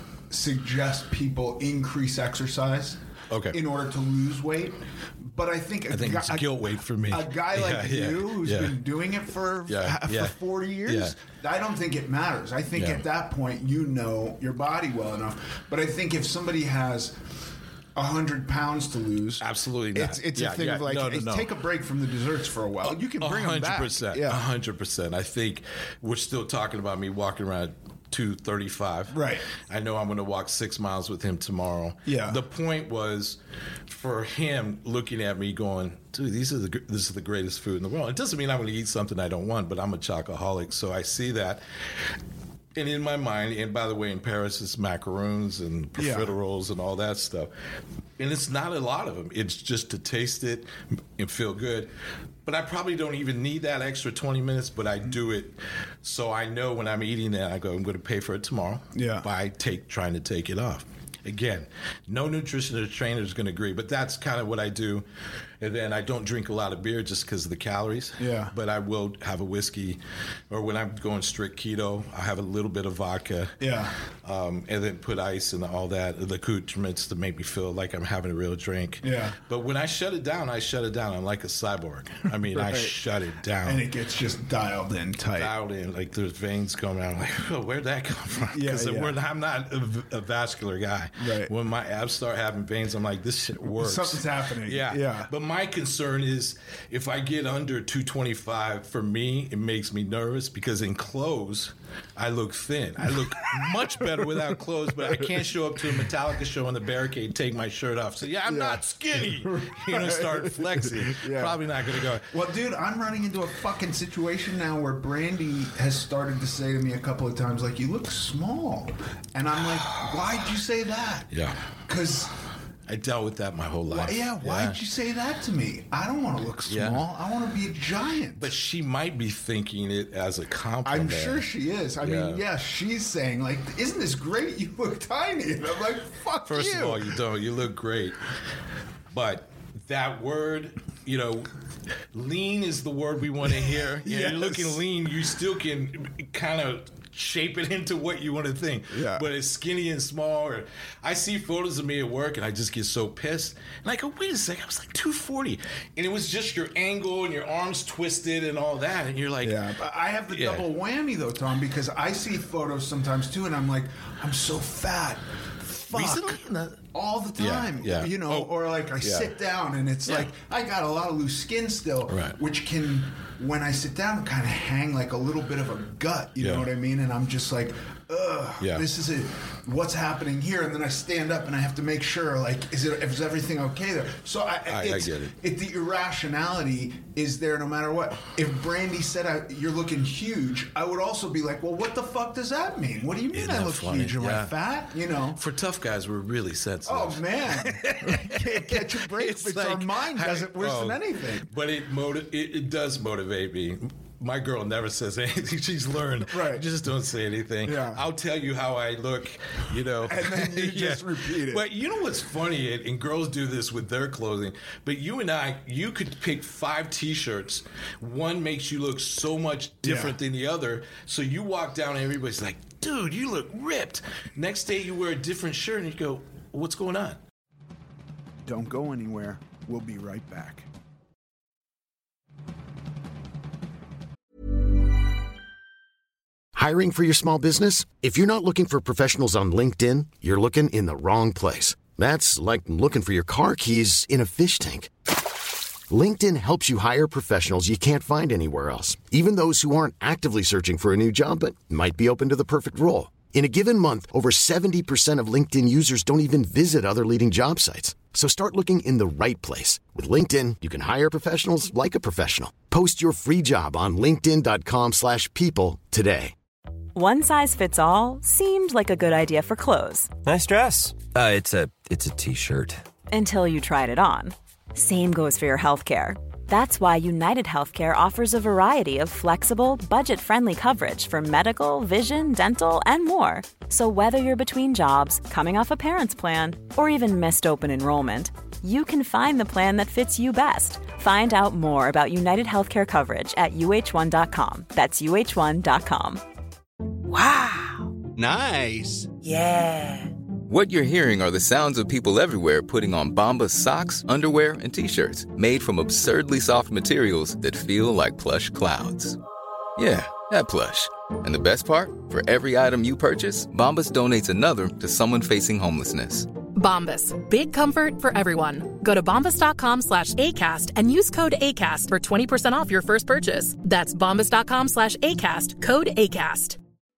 suggest people increase exercise okay. in order to lose weight. But I think, I think a, it's guilt weight for me. A guy like yeah, yeah, you, who's yeah. been doing it for yeah, for yeah. forty years, yeah. I don't think it matters. I think yeah. at that point you know your body well enough. But I think if somebody has a hundred pounds to lose, absolutely not. It's, it's yeah, a thing yeah. of like, no, no, hey, no. take a break from the desserts for a while. You can bring them back. one hundred percent. Yeah, one hundred percent. I think we're still talking about me walking around two thirty-five. Right. I know I'm going to walk six miles with him tomorrow. Yeah. The point was for him looking at me going, dude, these are the this is the greatest food in the world. It doesn't mean I'm going to eat something I don't want, but I'm a chocoholic, so I see that. And in my mind, and by the way, in Paris, it's macaroons and profiteroles yeah. and all that stuff. And it's not a lot of them. It's just to taste it and feel good. But I probably don't even need that extra twenty minutes, but I do it so I know when I'm eating that, I go, I'm going to pay for it tomorrow yeah. by take, trying to take it off. Again, no nutritionist trainer is going to agree, but that's kind of what I do. And then I don't drink a lot of beer just because of the calories. Yeah. But I will have a whiskey, or when I'm going strict keto, I have a little bit of vodka. Yeah. Um, and then put ice and all that, the accoutrements to make me feel like I'm having a real drink. Yeah. But when I shut it down, I shut it down. I'm like a cyborg. I mean, right. I shut it down. And it gets just dialed in tight. Dialed in. Like there's veins coming out. I'm like, oh, where'd that come from? Yeah, Because yeah. I'm not a, a vascular guy. Right. When my abs start having veins, I'm like, this shit works. Something's happening. Yeah. Yeah. But my concern is if I get under two twenty-five, for me, it makes me nervous because in clothes, I look thin. I look much better without clothes, but I can't show up to a Metallica show on the barricade and take my shirt off. So, yeah, I'm yeah. not skinny. You're going to start flexing. Yeah. Probably not going to go. Well, dude, I'm running into a fucking situation now where Brandy has started to say to me a couple of times, like, you look small. And I'm like, why'd you say that? Yeah. Because I dealt with that my whole life. Why, yeah, why'd yeah. you say that to me? I don't want to look small. Yeah. I want to be a giant. But she might be thinking it as a compliment. I'm sure she is. I yeah. mean, yeah, she's saying, like, isn't this great? You look tiny. And I'm like, fuck First you. First of all, you don't. You look great. But that word, you know, lean is the word we want to hear. You yes. know, you're looking lean, you still can kind of shape it into what you want to think. Yeah. But it's skinny and small. Or I see photos of me at work and I just get so pissed. And I go, wait a second, I was like two forty. And it was just your angle and your arms twisted and all that. And you're like... Yeah, but I have the yeah. double whammy, though, Tom, because I see photos sometimes, too, and I'm like, I'm so fat. Fuck. Recently? All the time. Yeah, yeah. You know, oh, or like I yeah. sit down and it's yeah. like, I got a lot of loose skin still, right. which can, when I sit down, kind of hang like a little bit of a gut. You yeah. know what I mean? And I'm just like, ugh, yeah. this is it. What's happening here? And then I stand up and I have to make sure, like, is it is everything okay there? So I, I, it's, I get it. it. The irrationality is there no matter what. If Brandy said I, you're looking huge, I would also be like, well, what the fuck does that mean? What do you mean Isn't I that look funny? huge? Am Yeah. I fat? You know. For tough guys, we're really sensitive. Oh man, can't catch a break. It's It's like, our mind does it worse I, oh, than anything. But it, motiv- it it does motivate me. my girl never says anything. She's learned. Right. Just don't say anything. Yeah. I'll tell you how I look, you know. And then you just repeat it. But you know what's funny, and, and girls do this with their clothing, but you and I, you could pick five T-shirts. One makes you look so much different Yeah. than the other. So you walk down and everybody's like, dude, you look ripped. Next day you wear a different shirt and you go, what's going on? Don't go anywhere. We'll be right back. Hiring for your small business? If you're not looking for professionals on LinkedIn, you're looking in the wrong place. That's like looking for your car keys in a fish tank. LinkedIn helps you hire professionals you can't find anywhere else, even those who aren't actively searching for a new job but might be open to the perfect role. In a given month, over seventy percent of LinkedIn users don't even visit other leading job sites. So start looking in the right place. With LinkedIn, you can hire professionals like a professional. Post your free job on linkedin dot com slash people today. One size fits all seemed like a good idea for clothes. Nice dress. Uh, it's a it's a t-shirt. Until you tried it on. Same goes for your healthcare. That's why United Healthcare offers a variety of flexible, budget-friendly coverage for medical, vision, dental, and more. So whether you're between jobs, coming off a parent's plan, or even missed open enrollment, you can find the plan that fits you best. Find out more about United Healthcare coverage at U H one dot com. That's U H one dot com. Wow. Nice. Yeah. What you're hearing are the sounds of people everywhere putting on Bombas socks, underwear, and T-shirts made from absurdly soft materials that feel like plush clouds. Yeah, that plush. And the best part? For every item you purchase, Bombas donates another to someone facing homelessness. Bombas. Big comfort for everyone. Go to bombas dot com slash ACAST and use code ACAST for twenty percent off your first purchase. That's bombas dot com slash ACAST. Code ACAST.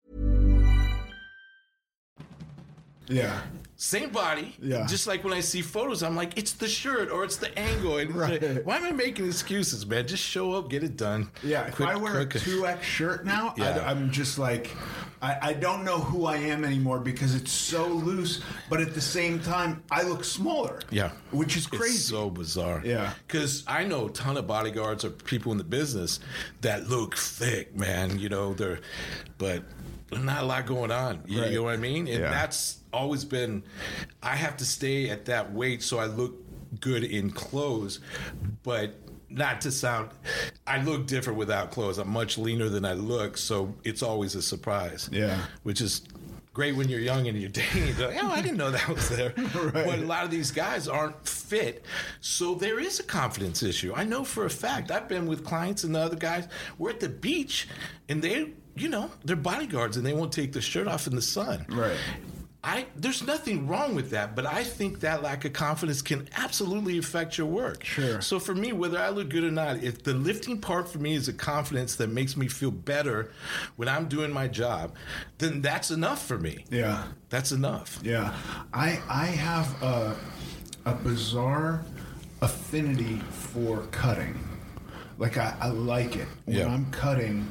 Yeah. Same body. Yeah. Just like when I see photos, I'm like, it's the shirt or it's the angle. And Right. like, why am I making excuses, man? Just show up, get it done. Yeah, if Quick, I wear quick. a two X shirt now, Yeah. I, I'm just like, I, I don't know who I am anymore because it's so loose, but at the same time, I look smaller. Yeah. Which is crazy. It's so bizarre. Yeah. Because I know a ton of bodyguards or people in the business that look thick, man. You know, they're, but not a lot going on. You, Right. you know what I mean? And Yeah. that's always been, I have to stay at that weight so I look good in clothes, but not to sound, I look different without clothes. I'm much leaner than I look, so it's always a surprise. Yeah. Which is great when you're young and you're dating. You're like, oh, I didn't know that was there. Right. But a lot of these guys aren't fit, so there is a confidence issue. I know for a fact. I've been with clients and the other guys. We're at the beach, and they, you know, they're bodyguards, and they won't take their shirt off in the sun. Right. I, there's nothing wrong with that, but I think that lack of confidence can absolutely affect your work. Sure. So for me, whether I look good or not, if the lifting part for me is a confidence that makes me feel better when I'm doing my job, then that's enough for me. Yeah. That's enough. Yeah. I I have a, a bizarre affinity for cutting. Like, I, I like it. When Yeah. I'm cutting,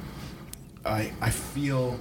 I I feel...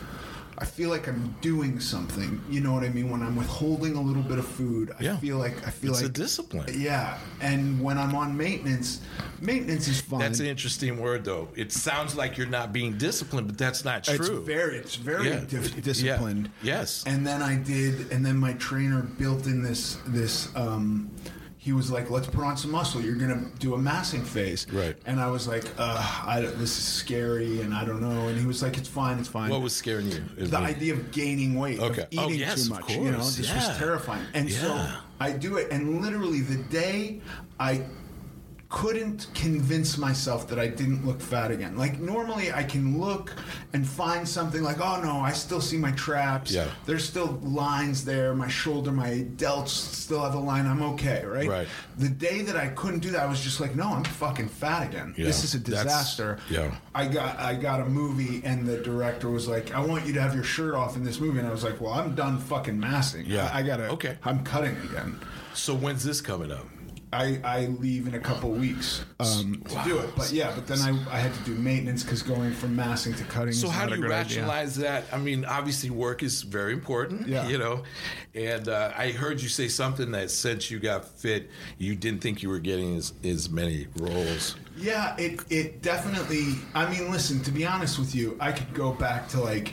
I feel like I'm doing something. You know what I mean? When I'm withholding a little bit of food, I Yeah. feel like I feel It's like a discipline. Yeah, and when I'm on maintenance, maintenance is fun. That's an interesting word, though. It sounds like you're not being disciplined, but that's not true. It's very, it's very Yeah. di- disciplined. Yeah. Yes. And then I did, and then my trainer built in this this. Um, he was like, "Let's put on some muscle. You're gonna do a massing phase." Right. And I was like, Ugh, I, "This is scary," and I don't know. And he was like, "It's fine, it's fine." What was scaring you? The idea of gaining weight, Okay. of eating Oh, yes, too of much, you know, course. this Yeah. was terrifying. And so Yeah. I do it, and literally the day I couldn't convince myself that I didn't look fat again. Like, normally I can look and find something like, oh no, I still see my traps. Yeah. There's still lines there. My shoulder, my delts still have a line. I'm okay, right? Right. The day that I couldn't do that, I was just like, no, I'm fucking fat again. Yeah. This is a That's- disaster. yeah. I got I got a movie, and the director was like, I want you to have your shirt off in this movie. And I was like, well, I'm done fucking massing. Yeah. I, I gotta, Okay. I'm cutting again. So when's this coming up? I, I leave in a couple weeks um, to wow. do it. But yeah, but then I, I had to do maintenance because going from massing to cutting so is how not do a you good rationalize idea. that? I mean, obviously work is very important, yeah. you know. And uh, I heard you say something that since you got fit, you didn't think you were getting as, as many roles. Yeah, it it definitely, I mean, listen, to be honest with you, I could go back to like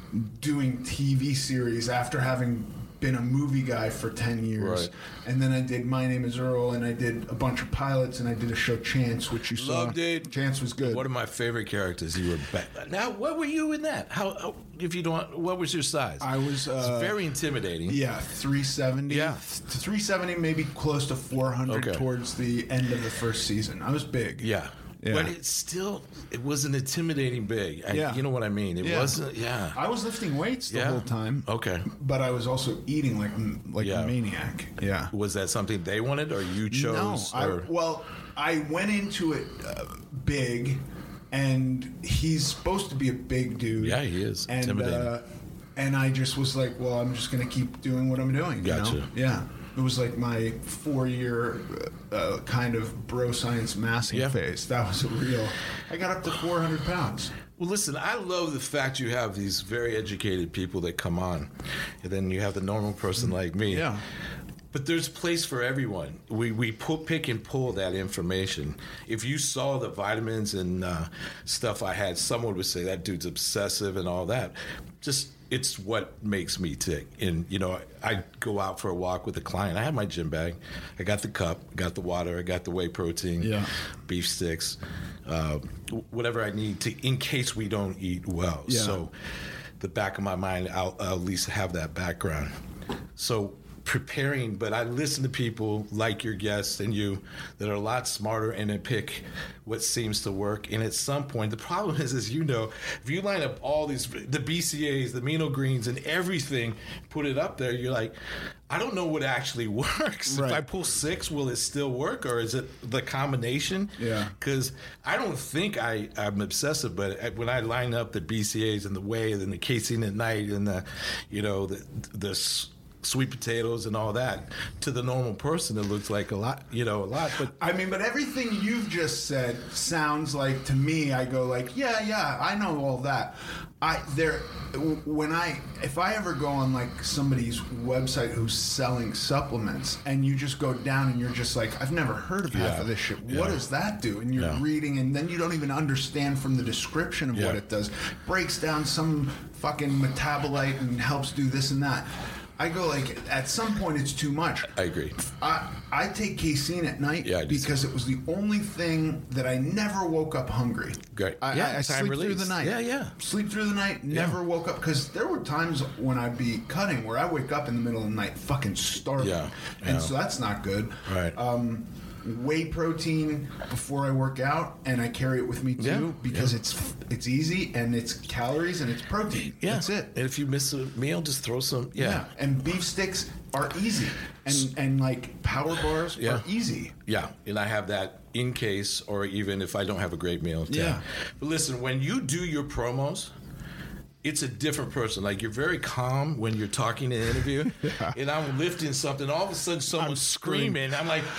doing T V series after having been a movie guy for ten years. Right. And then I did My Name is Earl, and I did a bunch of pilots, and I did a show, Chance, which you saw. Loved it. Chance was good. One of my favorite characters. You were back. Now, what were you in that? How, how if you don't, what was your size? I was uh, it's very intimidating. Yeah, three seventy. Yeah. three seventy, maybe close to four hundred okay. towards the end of the first season. I was big. Yeah. Yeah. But it still, it was an intimidating big. I, yeah. You know what I mean? It yeah. wasn't, yeah. I was lifting weights the yeah. whole time. Okay. But I was also eating like like yeah. a maniac. Yeah. Was that something they wanted or you chose? No. I, or? Well, I went into it uh, big, and he's supposed to be a big dude. Yeah, he is. And, intimidating. Uh, and I just was like, well, I'm just going to keep doing what I'm doing. Gotcha. You know? Yeah. It was like my four-year uh, kind of bro science massing yeah. phase. That was a real. I got up to four hundred pounds. Well, listen, I love the fact you have these very educated people that come on, and then you have the normal person like me. Yeah. But there's a place for everyone. We we pull, pick and pull that information. If you saw the vitamins and uh, stuff I had, someone would say that dude's obsessive and all that. Just it's what makes me tick. And you know, I go out for a walk with a client. I have my gym bag. I got the cup, got the water, I got the whey protein, yeah. beef sticks, uh, whatever I need to in case we don't eat well. Yeah. So the back of my mind, I'll, I'll at least have that background. So. Preparing, but I listen to people like your guests and you that are a lot smarter and then pick what seems to work. And at some point, the problem is, as you know, if you line up all these, the B C As, the amino greens and everything, put it up there, you're like, I don't know what actually works. Right. If I pull six, will it still work? Or is it the combination? Yeah. Because I don't think I, I'm obsessive, but when I line up the B C As and the whey and the casein at night and the, you know, the, the sweet potatoes and all that, to the normal person it looks like a lot, you know, a lot. But I mean, but everything you've just said sounds like, to me, I go like, yeah, yeah, I know all that. I there when I if I ever go on like somebody's website who's selling supplements and you just go down and you're just like, I've never heard of half yeah. of this shit. Yeah. What does that do? And you're yeah. reading, and then you don't even understand from the description of yeah. what it does. Breaks down some fucking metabolite and helps do this and that. I go like, at some point it's too much. I agree. I I take casein at night yeah, because it was the only thing that I never woke up hungry. Great. I, yeah, I, I sleep release. through the night. Yeah, yeah. Sleep through the night, never yeah. woke up. Because there were times when I'd be cutting where I wake up in the middle of the night fucking starving. Yeah, and yeah. so that's not good. Right. Um, whey protein before I work out, and I carry it with me too yeah, because yeah. it's it's easy and it's calories and it's protein. Yeah. That's it. And if you miss a meal, just throw some. Yeah. yeah. And beef sticks are easy, and and like power bars yeah. are easy. Yeah, and I have that in case, or even if I don't have a great meal. To yeah. But listen, when you do your promos, it's a different person. Like, you're very calm when you're talking in an interview, yeah. and I'm lifting something. All of a sudden, someone's screaming. I'm like,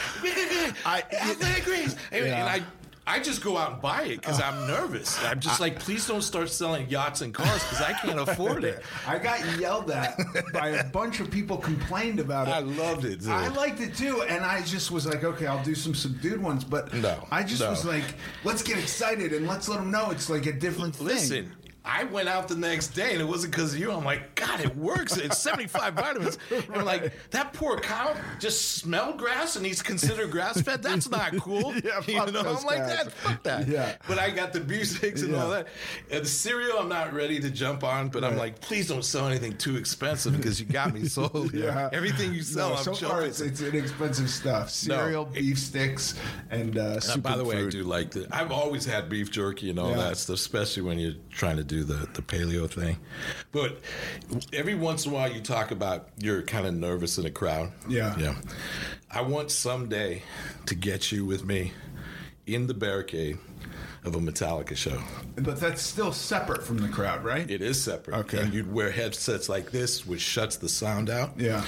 I, I agree. And, yeah. and I, I just go out and buy it because I'm nervous. I'm just like, please don't start selling yachts and cars because I can't afford it. I got yelled at by a bunch of people, complained about it. I loved it, dude. I liked it too, and I just was like, okay, I'll do some subdued ones. But no, I just no. was like, let's get excited and let's let them know it's like a different thing. Listen. I went out the next day, and it wasn't because of you. I'm like, God, it works. It's seventy-five vitamins. And I'm like, that poor cow just smelled grass, and he's considered grass-fed? That's not cool. Yeah, you know, I'm like, guys. that, fuck that. Yeah. But I got the beef sticks and yeah. all that. And the cereal, I'm not ready to jump on, but right. I'm like, please don't sell anything too expensive because you got me sold. yeah. Everything you sell, no, I'm so jumping. far, it's, it's inexpensive stuff. Cereal, no, beef sticks, and uh, super By the way, food. I do like the. I've always had beef jerky and all yeah. that stuff, especially when you're trying to do the, the paleo thing. But every once in a while you talk about you're kind of nervous in a crowd. Yeah. Yeah. I want someday to get you with me in the barricade of a Metallica show. But that's still separate from the crowd, right? It is separate. Okay. And you'd wear headsets like this, which shuts the sound out. Yeah.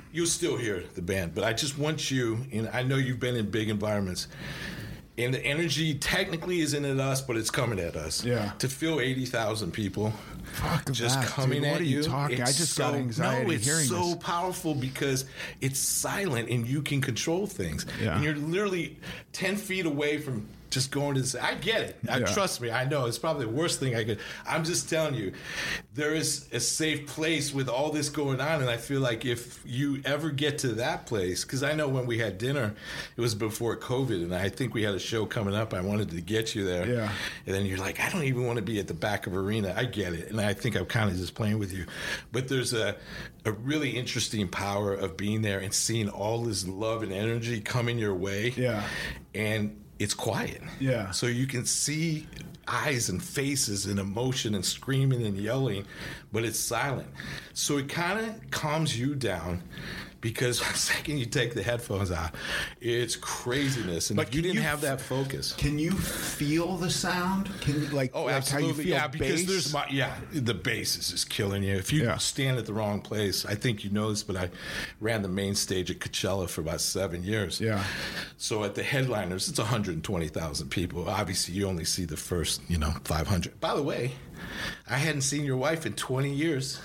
you'll still hear the band, but I just want you, and I know you've been in big environments, and the energy technically isn't at us, but it's coming at us. Yeah. To feel eighty thousand people Fuck just that, coming dude. at what are you. Talking? I it's just so, got anxiety no, it's hearing so this. powerful because it's silent and you can control things. Yeah. And you're literally ten feet away from just going to this. I get it. I, Yeah. Trust me. I know it's probably the worst thing I could. I'm just telling you, there is a safe place with all this going on. And I feel like if you ever get to that place, because I know when we had dinner, it was before COVID. And I think we had a show coming up. I wanted to get you there. Yeah. And then you're like, I don't even want to be at the back of arena. I get it. And I think I'm kind of just playing with you. But there's a, a really interesting power of being there and seeing all this love and energy coming your way. Yeah. And it's quiet. Yeah. So you can see eyes and faces and emotion and screaming and yelling, but it's silent. So it kind of calms you down because the second you take the headphones out, it's craziness. And But if you can didn't you have that focus. Can you feel the sound? Can you, like, Oh, like absolutely. how you feel yeah, because bass? there's my, yeah, the bass is just killing you. If you Yeah. stand at the wrong place, I think you know this, but I ran the main stage at Coachella for about seven years. Yeah. So at the headliners, it's one hundred twenty thousand people. Obviously, you only see the first, you know, five hundred. By the way, I hadn't seen your wife in twenty years.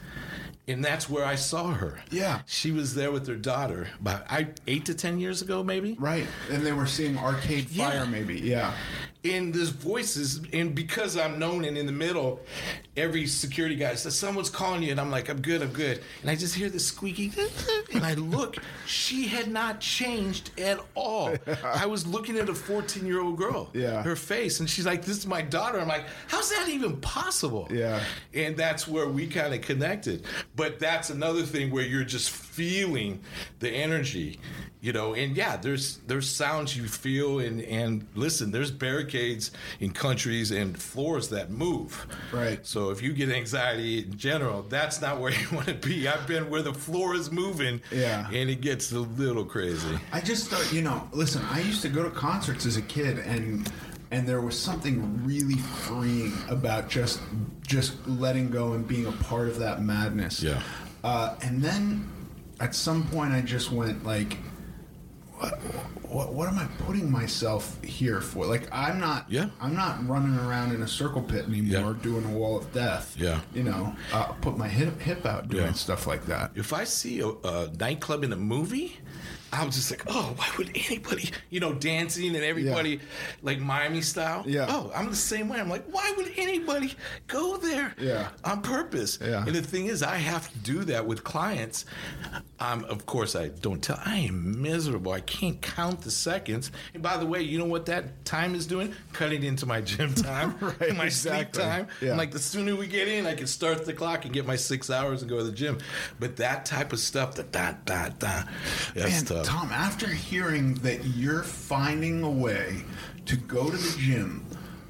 And that's where I saw her. Yeah. She was there with her daughter about I, eight to ten years ago, maybe. Right. And they were seeing Arcade Fire, Yeah. maybe. Yeah. And there's voices, and because I'm known and in the middle, every security guy says, someone's calling you, and I'm like, I'm good, I'm good. And I just hear this squeaky, and I look, she had not changed at all. I was looking at a fourteen-year-old girl, Yeah. her face, and she's like, this is my daughter. I'm like, how's that even possible? Yeah. And that's where we kind of connected. But that's another thing where you're just feeling the energy, you know, and yeah, there's there's sounds you feel, and, and listen, there's barricades in countries and floors that move. Right. So if you get anxiety in general, that's not where you want to be. I've been where the floor is moving, Yeah. and it gets a little crazy. I just thought, you know, listen, I used to go to concerts as a kid, and and there was something really freeing about just just letting go and being a part of that madness. Yeah. Uh, and then at some point, I just went like, what, what, what am I putting myself here for? Like, I'm not, Yeah. I'm not running around in a circle pit anymore, Yeah. doing a wall of death. Yeah. You know, uh, put my hip, hip out doing Yeah. stuff like that. If I see a, a nightclub in a movie, I was just like, oh, why would anybody, you know, dancing and everybody, Yeah. like Miami style? Yeah. Oh, I'm the same way. I'm like, why would anybody go there Yeah. on purpose? Yeah. And the thing is, I have to do that with clients. Um, of course, I don't tell. I am miserable. I can't count the seconds. And by the way, you know what that time is doing? Cutting into my gym time, Right, my exactly. sleep time. Yeah. I'm like, the sooner we get in, I can start the clock and get my six hours and go to the gym. But that type of stuff, the da da da, that's Man, tough. Tom, after hearing that you're finding a way to go to the gym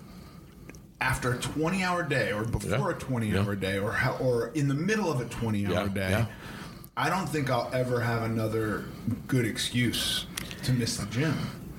after a twenty-hour day, or before Yeah. a twenty-hour Yeah. day, or how, or in the middle of a twenty-hour Yeah, day, yeah. I don't think I'll ever have another good excuse to miss the gym.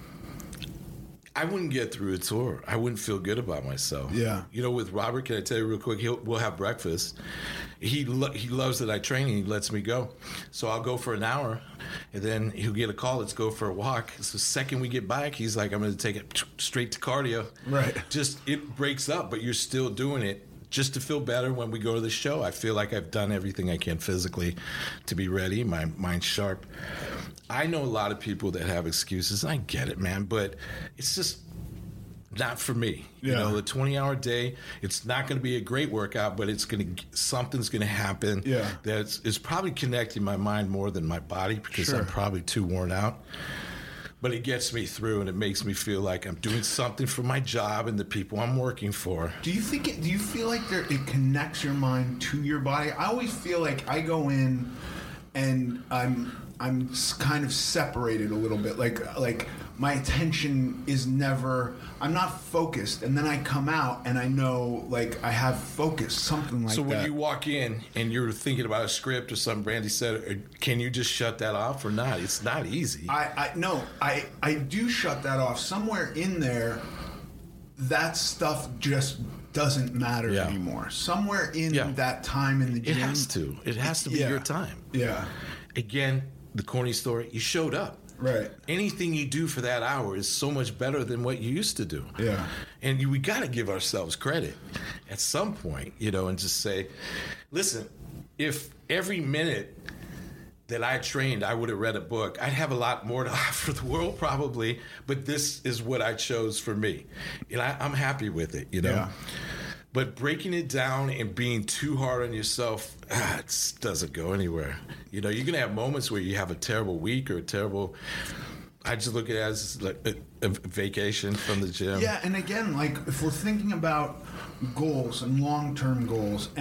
I wouldn't get through a tour. I wouldn't feel good about myself. Yeah. You know, with Robert, can I tell you real quick? He'll, we'll have breakfast. He lo- he loves that I train and he lets me go. So I'll go for an hour, and then he'll get a call. Let's go for a walk. So the second we get back, he's like, I'm going to take it straight to cardio. Right. Just it breaks up, but you're still doing it just to feel better when we go to the show. I feel like I've done everything I can physically to be ready. My mind's sharp. I know a lot of people that have excuses, and I get it, man, but it's just not for me. You Yeah. know, the twenty-hour day, it's not going to be a great workout, but it's going to something's going to happen. Yeah. That's it's probably connecting my mind more than my body because Sure. I'm probably too worn out. But it gets me through, and it makes me feel like I'm doing something for my job and the people I'm working for. Do you think it, do you feel like there, it connects your mind to your body? I always feel like I go in and I'm I'm s- kind of separated a little bit. Like like my attention is never, I'm not focused, and then I come out and I know like I have focus, something like so when that. you walk in and you're thinking about a script or something Brandy said, can you just shut that off or not? It's not easy. I, I no, I I do shut that off. Somewhere in there, that stuff just doesn't matter Yeah. anymore. Somewhere in Yeah. that time in the It gym, has to. It has to be Yeah. your time. Yeah. again, the corny story, you showed up. Right. Anything you do for that hour is so much better than what you used to do. Yeah. And you, we got to give ourselves credit at some point, you know, and just say, listen, if every minute that I trained, I would have read a book, I'd have a lot more to offer the world probably, but this is what I chose for me. And I, I'm happy with it, you know. Yeah. But breaking it down and being too hard on yourself, ah, it doesn't go anywhere. You know, you're going to have moments where you have a terrible week or a terrible... I just look at it as like a, a vacation from the gym. Yeah, and again, like if we're thinking about goals and long-term goals,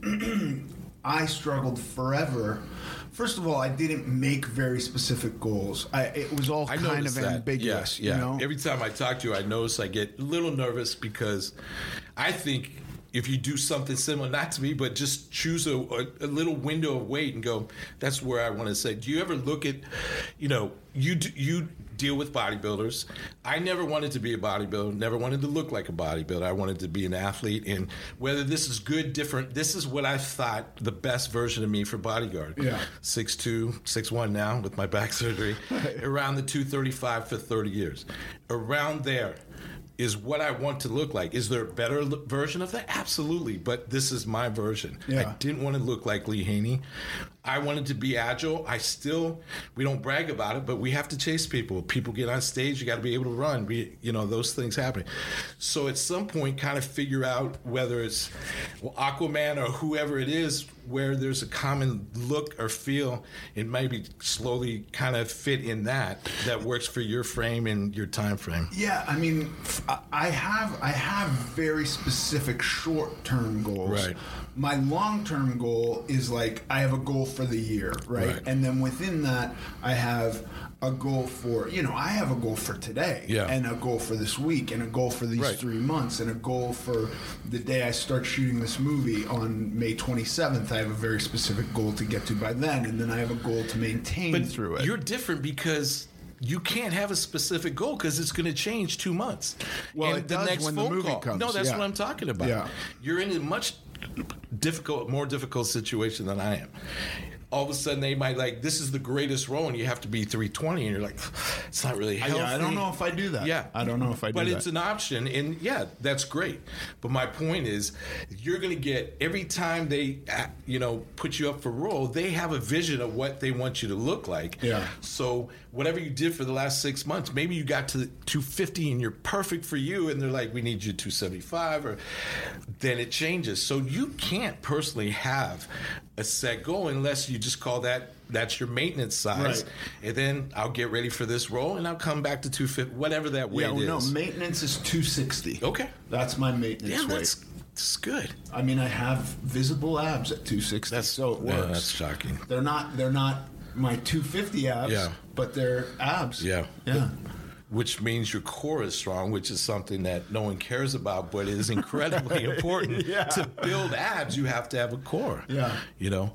and I struggled forever. First of all, I didn't make very specific goals. I, it was all I kind of that. ambiguous. Yeah, yeah. You know? Every time I talk to you, I notice I get a little nervous because I think if you do something similar, not to me, but just choose a, a, a little window of weight and go, that's where I want to say. Do you ever look at, you know, you do, you deal with bodybuilders. I never wanted to be a bodybuilder, never wanted to look like a bodybuilder. I wanted to be an athlete. And whether this is good, different, this is what I thought the best version of me for bodyguard. Yeah. six two, six one now with my back surgery, around the two thirty-five for thirty years. Around there is what I want to look like. Is there a better l- version of that? Absolutely, but this is my version. Yeah. I didn't want to look like Lee Haney. I wanted to be agile. I still, we don't brag about it, but we have to chase people. People get on stage, you got to be able to run. We, you know, those things happen. So at some point, kind of figure out whether it's well, Aquaman or whoever it is, where there's a common look or feel, and maybe slowly kind of fit in that, that works for your frame and your time frame. Yeah, I mean, I have I have very specific short-term goals. Right. My long-term goal is like I have a goal for the year, right? Right. And then within that, I have a goal for, you know, I have a goal for today, yeah. and a goal for this week, and a goal for these right. three months, and a goal for the day I start shooting this movie on May twenty-seventh. I have a very specific goal to get to by then, and then I have a goal to maintain but through it. You're different because you can't have a specific goal because it's going to change two months. Well, and it the does next when phone the movie call. comes. No, that's yeah. what I'm talking about. Yeah. You're in a much difficult, more difficult situation than I am. All of a sudden, they might like, this is the greatest role, and you have to be three twenty, and you're like, it's not really healthy. Yeah, I don't know if I do that. Yeah. I don't know if I do but that. But it's an option, and yeah, that's great. But my point is, you're going to get, every time they, you know, put you up for role, they have a vision of what they want you to look like. Yeah. So whatever you did for the last six months, maybe you got to two fifty, and you're perfect for you, and they're like, we need you two seventy-five, or then it changes. So you can't personally have a set goal unless you just call that that's your maintenance size, right. and then I'll get ready for this role, and I'll come back to two fifty, whatever that weight yeah, well, is. No, maintenance is two sixty. Okay, that's my maintenance yeah, weight. That's, that's good. I mean, I have visible abs at two sixty, that's, so it works. Yeah, that's shocking. They're not. They're not my two fifty abs. Yeah. but they're abs. Yeah, yeah. Which means your core is strong, which is something that no one cares about, but it is incredibly important. yeah. To build abs, you have to have a core. Yeah. You know,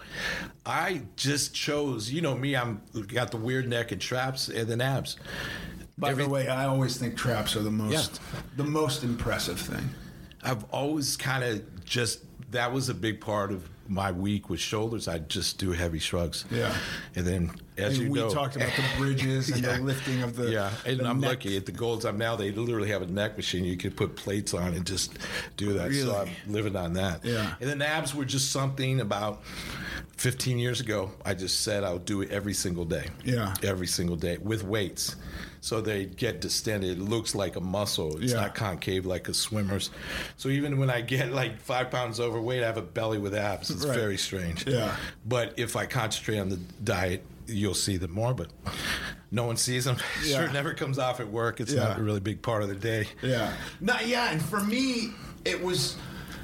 I just chose, you know me, I'm got the weird neck and traps and then abs. By Every, the way, I always think traps are the most yeah. the most impressive thing. I've always kind of just, that was a big part of my week with shoulders. I'd just do heavy shrugs. Yeah. And then, as and you we know, talked about the bridges and yeah. the lifting of the yeah. And the I'm neck. lucky at the Gold's I'm now. They literally have a neck machine you can put plates on and just do that. Really? So I'm living on that. Yeah. And then abs were just something about fifteen years ago. I just said I'll do it every single day. Yeah. Every single day with weights. So they get distended. It looks like a muscle. It's yeah. not concave like a swimmer's. So even when I get like five pounds overweight, I have a belly with abs. It's right. very strange. Yeah. But if I concentrate on the diet, you'll see them more. But no one sees them. Yeah. Sure, it never comes off at work. It's yeah. not a really big part of the day. Yeah. No, yeah, and for me, it was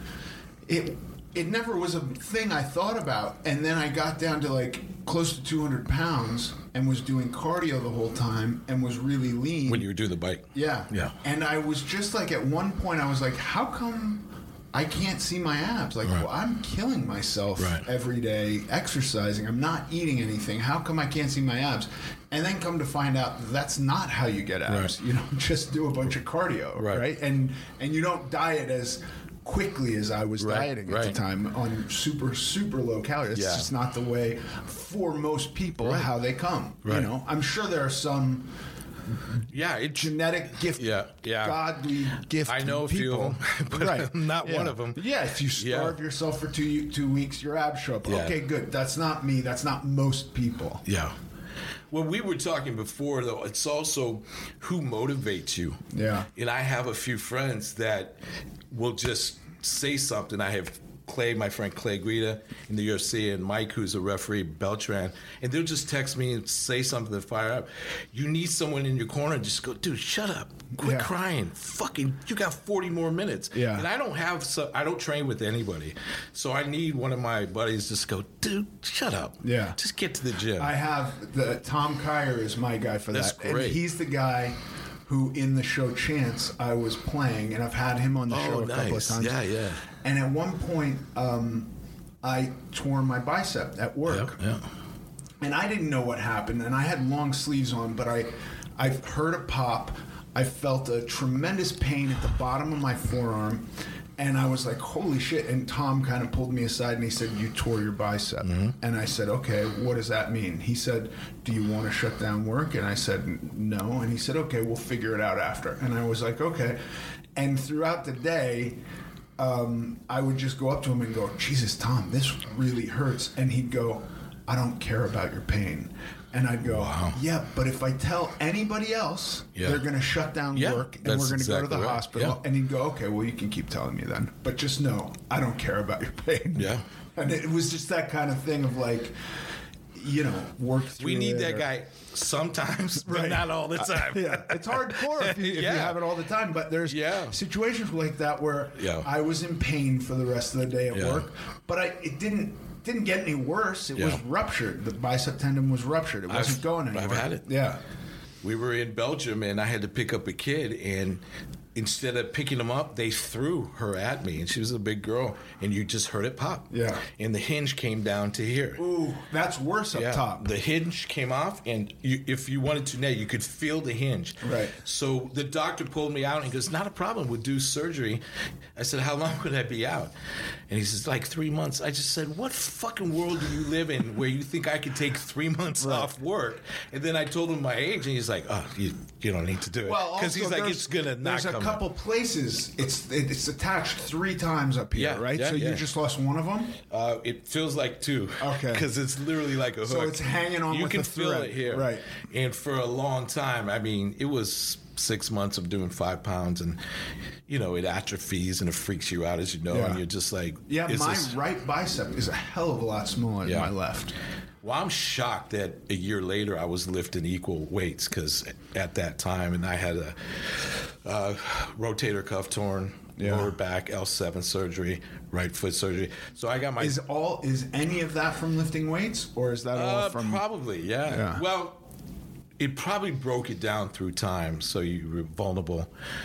it. It never was a thing I thought about, and then I got down to like close to two hundred pounds and was doing cardio the whole time and was really lean. When you were doing the bike. Yeah. Yeah. And I was just like, at one point, I was like, how come I can't see my abs? Like, right. well, I'm killing myself right. every day exercising. I'm not eating anything. How come I can't see my abs? And then come to find out that's not how you get abs. Right. You don't just do a bunch of cardio, right? right? And and you don't diet as quickly as I was Right, dieting at right. the time on super, super low calories. It's Yeah. just not the way for most people Right. how they come. You Right. know, I'm sure there are some Yeah, it, genetic gift, Yeah, yeah. godly gift. I know a few people. of them, but right. I'm not yeah. one of them. Yeah, if you starve Yeah. yourself for two two weeks, your abs show up. Yeah. Okay, good. That's not me. That's not most people. Yeah. Well, we were talking before, though. It's also who motivates you. Yeah. And I have a few friends that will just say something. I have Clay, my friend Clay Guida in the U F C, and Mike, who's a referee, Beltran, and they'll just text me and say something to fire up. You need someone in your corner. Just go, dude, shut up. Quit Yeah. crying. Fucking, you got forty more minutes. Yeah. And I don't have, so, I don't train with anybody. So I need one of my buddies just go, dude, shut up. Yeah. Just get to the gym. I have the Tom Kyer is my guy for That's that. great. And he's the guy who in the show Chance I was playing, and I've had him on the Oh, show a couple of nice. times. Yeah, yeah. And at one point, um, I tore my bicep at work. Yeah, yeah. And I didn't know what happened, and I had long sleeves on, but I, I heard a pop. I felt a tremendous pain at the bottom of my forearm, and I was like, holy shit. And Tom kind of pulled me aside, and he said, you tore your bicep. Mm-hmm. And I said, okay, what does that mean? He said, do you want to shut down work? And I said, no. And he said, okay, we'll figure it out after. And I was like, okay. And throughout the day, um, I would just go up to him and go, Jesus, Tom, this really hurts. And he'd go, I don't care about your pain. And I'd go, Wow. yeah, but if I tell anybody else, Yeah. they're going to shut down Yeah, work and that's we're going to go to exactly the right. hospital. Yeah. And he'd go, okay, well, you can keep telling me then. But just know, I don't care about your pain. Yeah. And it was just that kind of thing of like, you know, work through We need it that or- guy sometimes, but Right. not all the time. yeah, it's hardcore if, you, if Yeah. you have it all the time. But there's Yeah. situations like that where Yeah. I was in pain for the rest of the day at Yeah. work, but I it didn't didn't get any worse. It Yeah. was ruptured. The bicep tendon was ruptured. It wasn't I've- going anywhere. I've had it. Yeah. We were in Belgium, and I had to pick up a kid, and instead of picking him up, they threw her at me, and she was a big girl, and you just heard it pop. Yeah. And the hinge came down to here. Ooh, that's worse up Yeah, top. the hinge came off, and you, if you wanted to know, you could feel the hinge. Right. So the doctor pulled me out, and he goes, not a problem, we'll do surgery. I said, how long would I be out? And he says, like three months. I just said, what fucking world do you live in where you think I could take three months Right. off work? And then I told him my age, and he's like, oh, you, you don't need to do it. Well, Because he's also like, there's- it's going to not There's a come couple out. places. It's it's attached three times up here, Yeah, right? yeah, so you yeah. just lost one of them. Uh, it feels like two. Okay. Because it's literally like a hook. So it's hanging on You with can the feel thread. it here. Right. And for a long time, I mean, it was six months of doing five pounds, and, you know, it atrophies and it freaks you out, as you know, Yeah. and you're just like, Yeah, is my this- right bicep is a hell of a lot smaller Yeah. than my left. Well, I'm shocked that a year later I was lifting equal weights, because at that time, and I had a uh, rotator cuff torn, Yeah. lower back, L seven surgery, right foot surgery. So I got my Is all is any of that from lifting weights, or is that all Uh, from? probably, yeah. Yeah. Well, it probably broke it down through time, so you were vulnerable.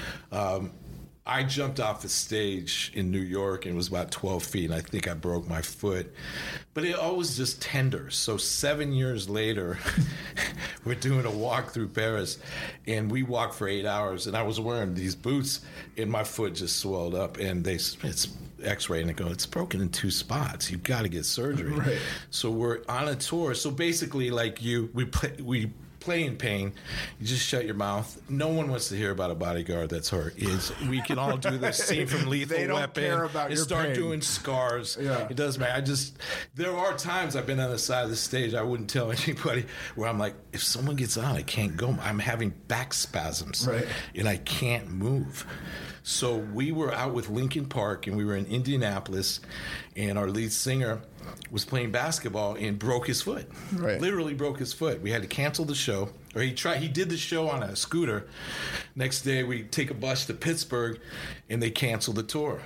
Um, I jumped off the stage in New York, and it was about twelve feet, and I think I broke my foot. But it always just tender. So seven years later, we're doing a walk through Paris, and we walked for eight hours, and I was wearing these boots, and my foot just swelled up, and they it's x-ray, and they go, it's broken in two spots. You've got to get surgery. Right. So we're on a tour. So basically, like you, we play, we play in pain. You just shut your mouth. No one wants to hear about a bodyguard that's hurt. Is we can all do this scene from Lethal They don't Weapon care about and your start pain. doing scars. Yeah. It doesn't matter. I just there are times I've been on the side of the stage. I wouldn't tell anybody where I'm like, if someone gets on, I can't go. I'm having back spasms, Right. and I can't move. So we were out with Linkin Park, and we were in Indianapolis, and our lead singer was playing basketball and broke his foot. Right. Literally broke his foot. We had to cancel the show, or he tried. He did the show on a scooter. Next day, we take a bus to Pittsburgh, and they canceled the tour.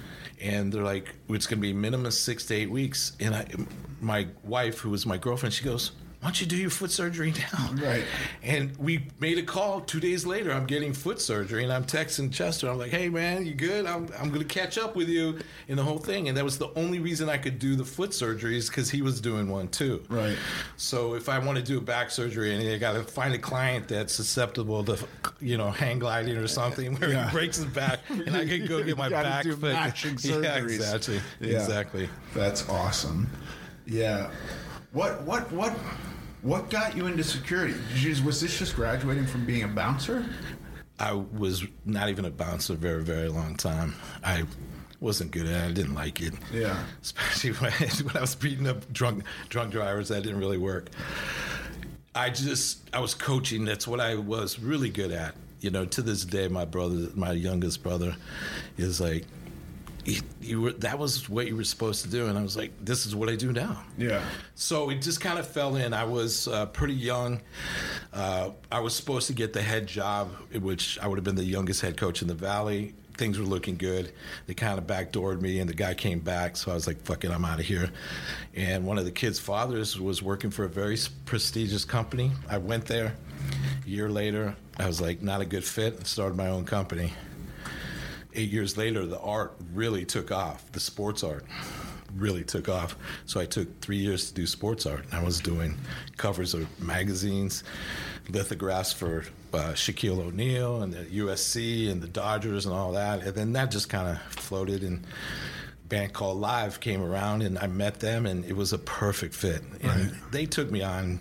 And they're like, it's going to be minimum six to eight weeks. And I, my wife, who was my girlfriend, she goes, why don't you do your foot surgery now? Right. And we made a call. Two days later, I'm getting foot surgery, and I'm texting Chester. I'm like, hey, man, you good? I'm, I'm going to catch up with you in the whole thing. And that was the only reason I could do the foot surgery is because he was doing one, too. Right. So if I want to do a back surgery, and I got to find a client that's susceptible to, you know, hang gliding or something where yeah. he breaks his back, and I can go get my back do matching surgeries. Yeah, exactly. Yeah. Exactly. That's awesome. Yeah. What, what, what... What got you into security? Did you, was this just graduating from being a bouncer? I was not even a bouncer a very, very long time. I wasn't good at it. I didn't like it. Yeah. Especially when I, when I was beating up drunk drunk drivers. That didn't really work. I just, I was coaching. That's what I was really good at. You know, to this day, my brother, my youngest brother, is like, You, you were, that was what you were supposed to do. And I was like, this is what I do now. Yeah. So it just kind of fell in. I was uh, pretty young. Uh, I was supposed to get the head job, which I would have been the youngest head coach in the Valley. Things were looking good. They kind of backdoored me, and the guy came back. So I was like, fuck it, I'm out of here. And one of the kids' fathers was working for a very prestigious company. I went there. A year later, I was like, not a good fit, and started my own company. Eight years later, the art really took off. The sports art really took off. So I took three years to do sports art. I was doing covers of magazines, lithographs for uh, Shaquille O'Neal and the U S C and the Dodgers and all that. And then that just kind of floated, and a band called Live came around, and I met them, and it was a perfect fit. And right. they took me on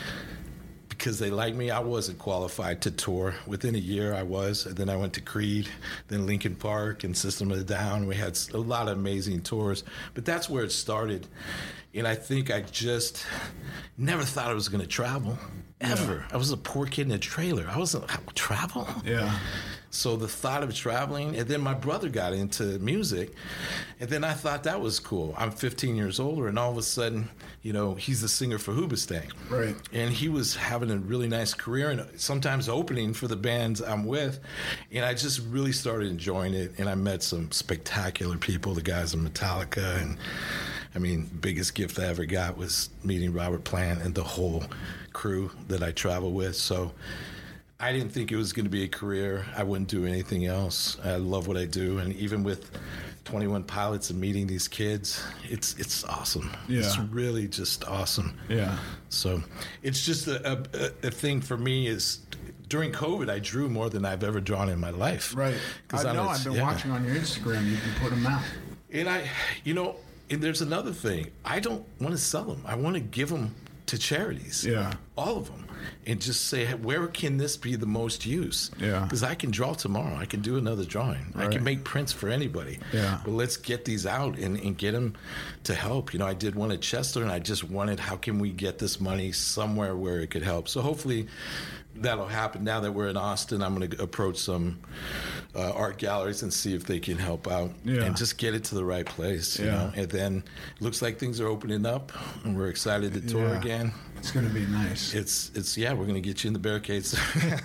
because they liked me. I wasn't qualified to tour. Within a year, I was. And then I went to Creed, then Linkin Park, and System of a Down. We had a lot of amazing tours. But that's where it started. And I think I just never thought I was going to travel, ever. Yeah. I was a poor kid in a trailer. I wasn't travel. Yeah. So the thought of traveling, and then my brother got into music, and then I thought that was cool. I'm fifteen years older, and all of a sudden, you know, he's the singer for Hoobastank. Right. And he was having a really nice career, and sometimes opening for the bands I'm with, and I just really started enjoying it, and I met some spectacular people, the guys in Metallica, and I mean, biggest gift I ever got was meeting Robert Plant and the whole crew that I travel with. So I didn't think it was going to be a career. I wouldn't do anything else. I love what I do. And even with twenty-one Pilots and meeting these kids, it's it's awesome. Yeah. It's really just awesome. Yeah. So it's just a, a, a thing for me is during COVID, I drew more than I've ever drawn in my life. Right. I I'm know. a, I've been yeah. watching on your Instagram. You can put them out. And I, you know, and there's another thing. I don't want to sell them. I want to give them to charities. Yeah. All of them. And just say, where can this be the most use? Yeah. Because I can draw tomorrow. I can do another drawing. Right. I can make prints for anybody. Yeah. But let's get these out and, and get them to help. You know, I did one at Chester, and I just wanted, how can we get this money somewhere where it could help? So hopefully that'll happen. Now that we're in Austin, I'm going to approach some uh, art galleries and see if they can help out yeah. and just get it to the right place. You yeah. know? And then it looks like things are opening up, and we're excited to tour yeah. again. It's going to be nice. It's, it's yeah, we're going to get you in the barricades.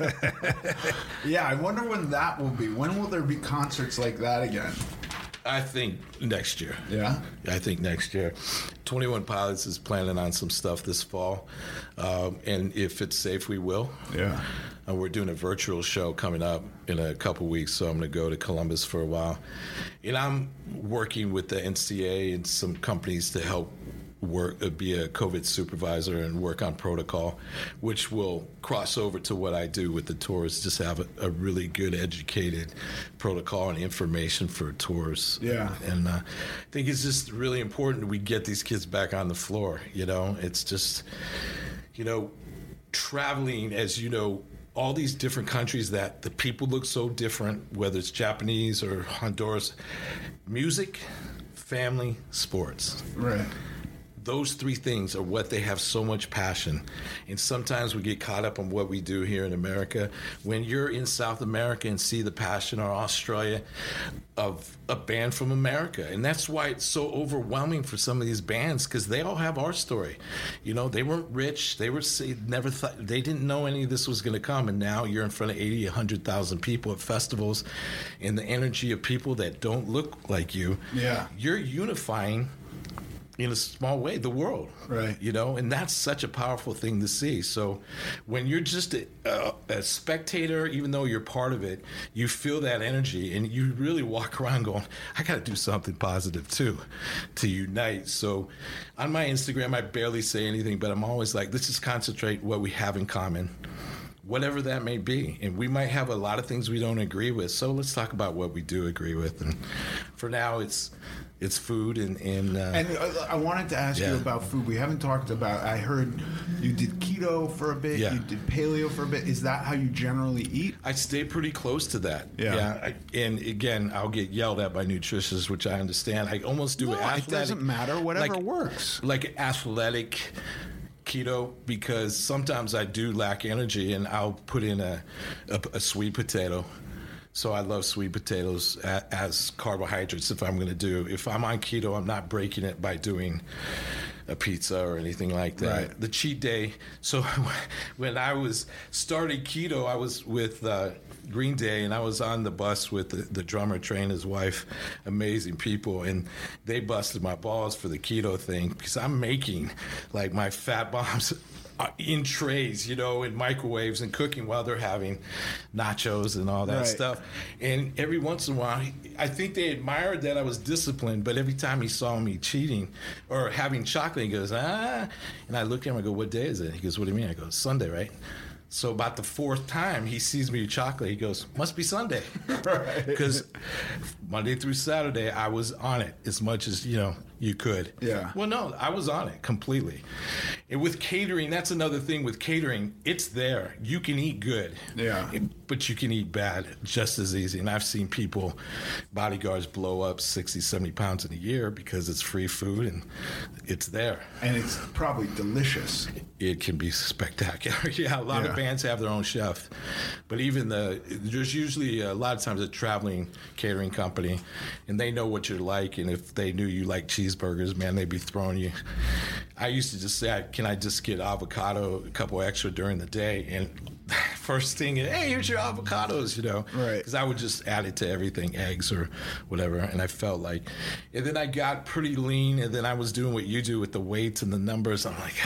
Yeah, I wonder when that will be. When will there be concerts like that again? I think next year. Yeah? I think next year. twenty-one Pilots is planning on some stuff this fall. Um, and if it's safe, we will. Yeah. Uh, we're doing a virtual show coming up in a couple weeks, so I'm going to go to Columbus for a while. And I'm working with the N C A A and some companies to help work, uh, be a COVID supervisor and work on protocol, which will cross over to what I do with the tours, just have a, a really good educated protocol and information for tours. Yeah. And uh, I think it's just really important we get these kids back on the floor, you know? It's just, you know, traveling, as you know, all these different countries that the people look so different, whether it's Japanese or Honduras, music, family, sports. Right. Those three things are what they have so much passion. And sometimes we get caught up on what we do here in America. When you're in South America and see the passion, or Australia, of a band from America. And that's why it's so overwhelming for some of these bands, because they all have our story. You know, they weren't rich. They were never thought, they didn't know any of this was going to come. And now you're in front of eighty, one hundred thousand people at festivals, and the energy of people that don't look like you. Yeah. You're unifying in a small way, the world. Right. You know, and that's such a powerful thing to see. So when you're just a, a, a spectator, even though you're part of it, you feel that energy and you really walk around going, I got to do something positive too to unite. So on my Instagram, I barely say anything, but I'm always like, let's just concentrate what we have in common, whatever that may be. And we might have a lot of things we don't agree with. So let's talk about what we do agree with. And for now, it's it's food and... And, uh, and I wanted to ask yeah. you about food. We haven't talked about... I heard you did keto for a bit. Yeah. You did paleo for a bit. Is that how you generally eat? I stay pretty close to that. Yeah. yeah I, and again, I'll get yelled at by nutritionists, which I understand. I almost do no, it athletic. It doesn't matter. Whatever like, works. Like athletic keto, because sometimes I do lack energy and I'll put in a, a, a sweet potato. So I love sweet potatoes as carbohydrates if I'm going to do. If I'm on keto, I'm not breaking it by doing a pizza or anything like that. Right. The cheat day. So when I was starting keto, I was with uh, Green Day, and I was on the bus with the, the drummer, Trey, and his wife, amazing people, and they busted my balls for the keto thing because I'm making like my fat bombs in trays, you know, in microwaves and cooking while they're having nachos and all that right. stuff. And every once in a while, I think they admired that I was disciplined, but every time he saw me cheating or having chocolate, he goes, ah. And I look at him, I go, what day is it? He goes, what do you mean? I go, Sunday, right? So about the fourth time he sees me with chocolate, he goes, must be Sunday. Because right. Monday through Saturday, I was on it as much as, you know, you could. Yeah. Well, no, I was on it completely. And with catering, that's another thing with catering. It's there. You can eat good. Yeah. But you can eat bad just as easy. And I've seen people, bodyguards, blow up sixty, seventy pounds in a year because it's free food and it's there. And it's probably delicious. It can be spectacular. Yeah, a lot yeah. of bands have their own chef. But even the, there's usually a lot of times a traveling catering company, and they know what you're like. And if they knew you like cheeseburgers, man, they'd be throwing you. I used to just say, can I just get avocado, a couple extra during the day? And first thing, hey, here's your avocados, you know. Right. Because I would just add it to everything, eggs or whatever. And I felt like, and then I got pretty lean, and then I was doing what you do with the weights and the numbers. I'm like,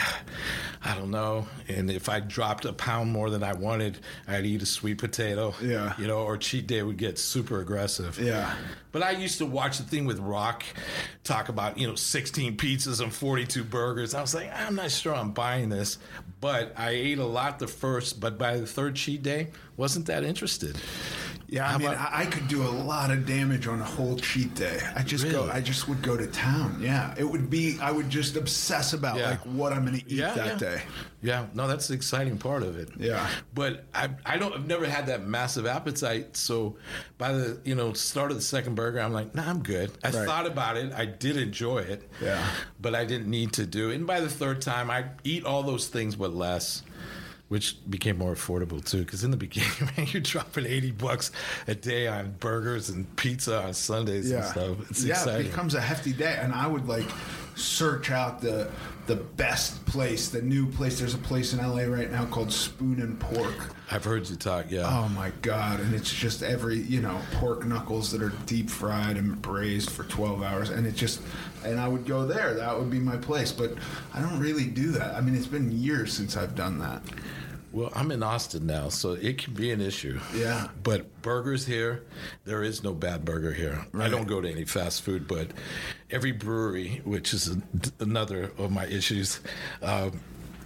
I don't know. And if I dropped a pound more than I wanted, I'd eat a sweet potato. Yeah. You know, or cheat day would get super aggressive. Yeah. But I used to watch the thing with Rock talk about, you know, sixteen pizzas and forty-two burgers. I was like, I'm not sure I'm buying this. But I ate a lot the first, but by the third cheat day, wasn't that interested. Yeah, I How mean, about, I could do a lot of damage on a whole cheat day. I just Really? go, I just would go to town. Yeah, it would be. I would just obsess about Yeah. like what I'm going to eat Yeah, that yeah. day. Yeah, no, that's the exciting part of it. Yeah. But I, I don't, I've never had that massive appetite. So by the, you know, start of the second burger, I'm like, nah, I'm good. I Right. thought about it. I did enjoy it. Yeah. But I didn't need to do it. And by the third time, I eat all those things but less, which became more affordable too. Because in the beginning, man, you're dropping eighty bucks a day on burgers and pizza on Sundays Yeah. and stuff. It's yeah, exciting. it becomes a hefty day, and I would like search out the the best place, the new place. There's a place in L A right now called Spoon and Pork. I've heard you talk, yeah. Oh my God. And it's just every, you know, pork knuckles that are deep fried and braised for twelve hours. And it just, and I would go there. That would be my place. But I don't really do that. I mean, it's been years since I've done that. Well, I'm in Austin now, so it can be an issue. Yeah. But burgers here, there is no bad burger here. Right. I don't go to any fast food, but every brewery, which is a, another of my issues, um,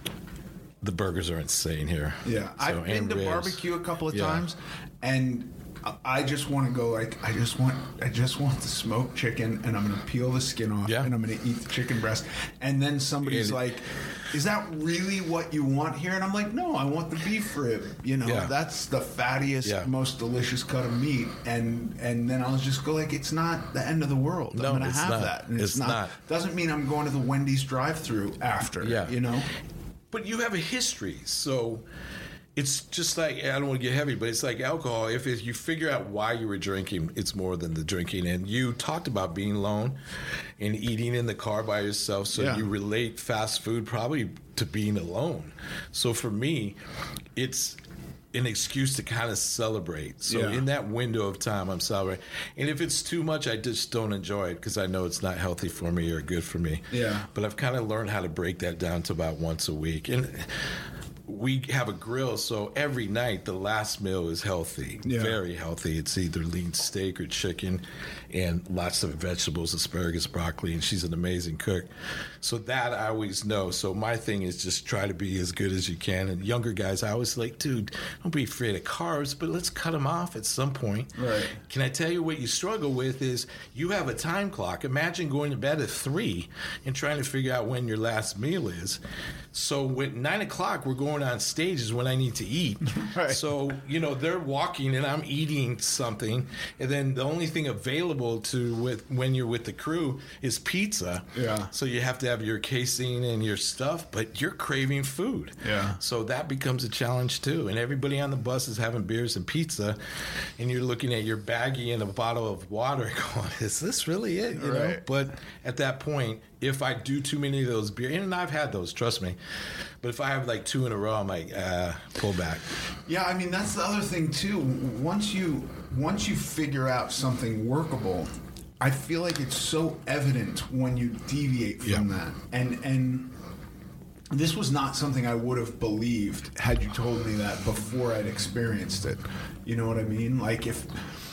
the burgers are insane here. Yeah. So, I've been and to ribs. barbecue a couple of Yeah. times, and I just want to go like, I just want, I just want the smoked chicken, and I'm going to peel the skin off, Yeah. and I'm going to eat the chicken breast. And then somebody's And- like, is that really what you want here? And I'm like, no, I want the beef rib. You know, Yeah. that's the fattiest, Yeah. most delicious cut of meat. And and then I'll just go like, it's not the end of the world. No, I'm going to it's have not. that. And It's not. Doesn't mean I'm going to the Wendy's drive-thru after. Yeah. You know. But you have a history, so it's just like, I don't want to get heavy, but it's like alcohol. If it, you figure out why you were drinking, it's more than the drinking. And you talked about being alone and eating in the car by yourself, so Yeah. you relate fast food probably to being alone. So for me, it's an excuse to kind of celebrate. So Yeah. in that window of time, I'm celebrating. And if it's too much, I just don't enjoy it because I know it's not healthy for me or good for me. Yeah. But I've kind of learned how to break that down to about once a week. And we have a grill, so every night the last meal is healthy, Yeah. very healthy. It's either lean steak or chicken and lots of vegetables, asparagus, broccoli, and she's an amazing cook. So that I always know. So my thing is just try to be as good as you can. And younger guys, I always like, dude, don't be afraid of carbs, but let's cut them off at some point. Right. Can I tell you what you struggle with is you have a time clock. Imagine going to bed at three and trying to figure out when your last meal is. So at nine o'clock, we're going on stage is when I need to eat. Right. So, you know, they're walking and I'm eating something. And then the only thing available to with when you're with the crew is pizza. Yeah. So you have to have your casing and your stuff, but you're craving food. Yeah. So that becomes a challenge too. And everybody on the bus is having beers and pizza. And you're looking at your baggie and a bottle of water going, is this really it? You know? Right. But at that point, if I do too many of those beers, and I've had those, trust me, but if I have like two in a row, I'm like, uh, pull back. Yeah, I mean that's the other thing too. Once you once you figure out something workable, I feel like it's so evident when you deviate from Yeah. that. And and this was not something I would have believed had you told me that before I'd experienced it. You know what I mean? Like if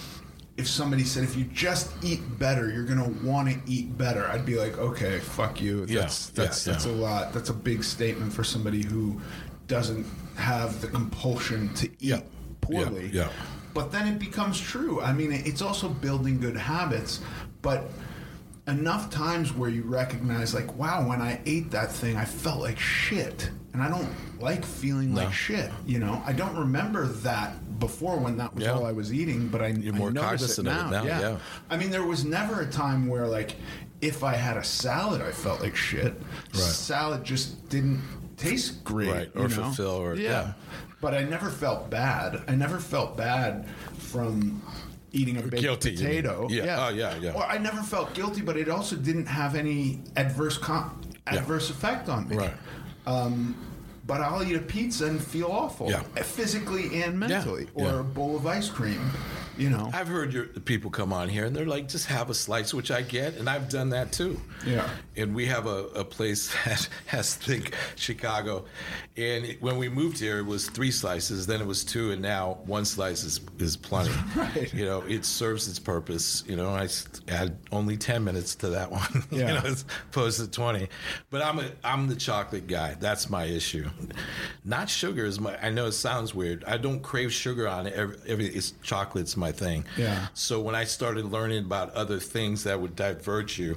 if somebody said, if you just eat better, you're going to want to eat better, I'd be like, okay, fuck you. Yeah, That's that's yeah, that's yeah. a lot. That's a big statement for somebody who doesn't have the compulsion to eat Yeah, poorly. yeah. But then it becomes true. I mean, it's also building good habits, but enough times where you recognize, like, wow, when I ate that thing, I felt like shit. And I don't like feeling No. like shit, you know? I don't remember that before when that was Yeah. all I was eating, but I, You're I more notice cognizant it of now. it now, Yeah. yeah. I mean, there was never a time where, like, if I had a salad, I felt like shit. Right. Salad just didn't taste great. Right, or you know? fulfill, or- yeah. But I never felt bad. I never felt bad from eating a baked Guilty, you mean. potato. Yeah. Oh, yeah, yeah. Or I never felt guilty, but it also didn't have any adverse com- Yeah. adverse effect on me. Right. Um, but I'll eat a pizza and feel awful, Yeah. physically and mentally, or yeah. a bowl of ice cream. You know, I've heard your the people come on here and they're like, just have a slice, which I get, and I've done that too. Yeah. And we have a, a place that has Think Chicago, and it, when we moved here, it was three slices, then it was two, and now one slice is is plenty. Right. You know, it serves its purpose. You know, I s- add only ten minutes to that one, Yeah. you know, as opposed to twenty. But I'm a I'm the chocolate guy. That's my issue. Not sugar is my. I know it sounds weird. I don't crave sugar on it. Every, every it's chocolate's my thing. Yeah. So when I started learning about other things that would divert you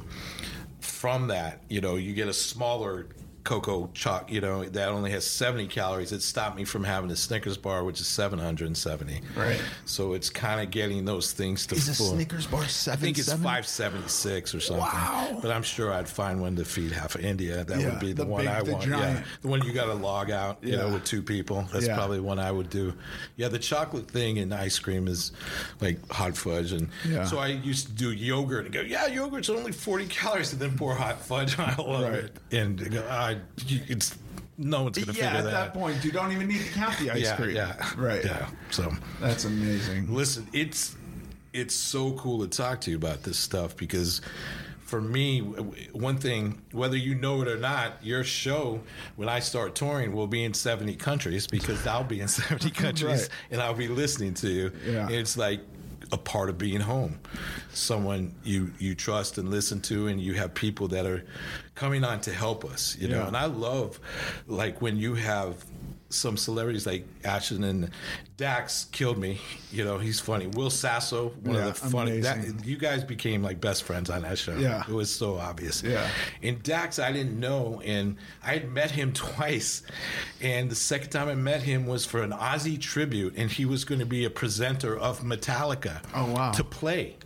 from that, you know, you get a smaller cocoa choc, you know, that only has seventy calories. It stopped me from having a Snickers bar, which is seven hundred seventy. Right. So it's kind of getting those things to is a full. Snickers bar seven? I think it's seven? five seventy-six or something. Wow. But I'm sure I'd find one to feed half of India. That Yeah, would be the, the one big- I the want. giant. Yeah. The one you got to log out, you Yeah. know, with two people. That's Yeah. probably one I would do. Yeah, the chocolate thing in ice cream is like hot fudge. And Yeah. so I used to do yogurt and go, yeah, yogurt's only forty calories, and then pour hot fudge on all of Right. it. And go, I, it's, no one's going to Yeah, figure at that that out. point, you don't even need to count the ice yeah, cream. Yeah. Right. Yeah. So That's amazing. listen, it's it's so cool to talk to you about this stuff because for me, one thing, whether you know it or not, your show, when I start touring, will be in seventy countries because I'll be in seventy countries Right. and I'll be listening to you. Yeah. It's like a part of being home. Someone you you trust and listen to, and you have people that are coming on to help us, you know. Yeah. And I love, like, when you have some celebrities like Ashton and Dax killed me. You know, he's funny. Will Sasso, one Yeah, of the funny. That, amazing. you guys became like best friends on that show. Yeah. It was so obvious. Yeah. And Dax, I didn't know, and I had met him twice. And the second time I met him was for an Ozzy tribute, and he was going to be a presenter of Metallica. Oh, wow. To play.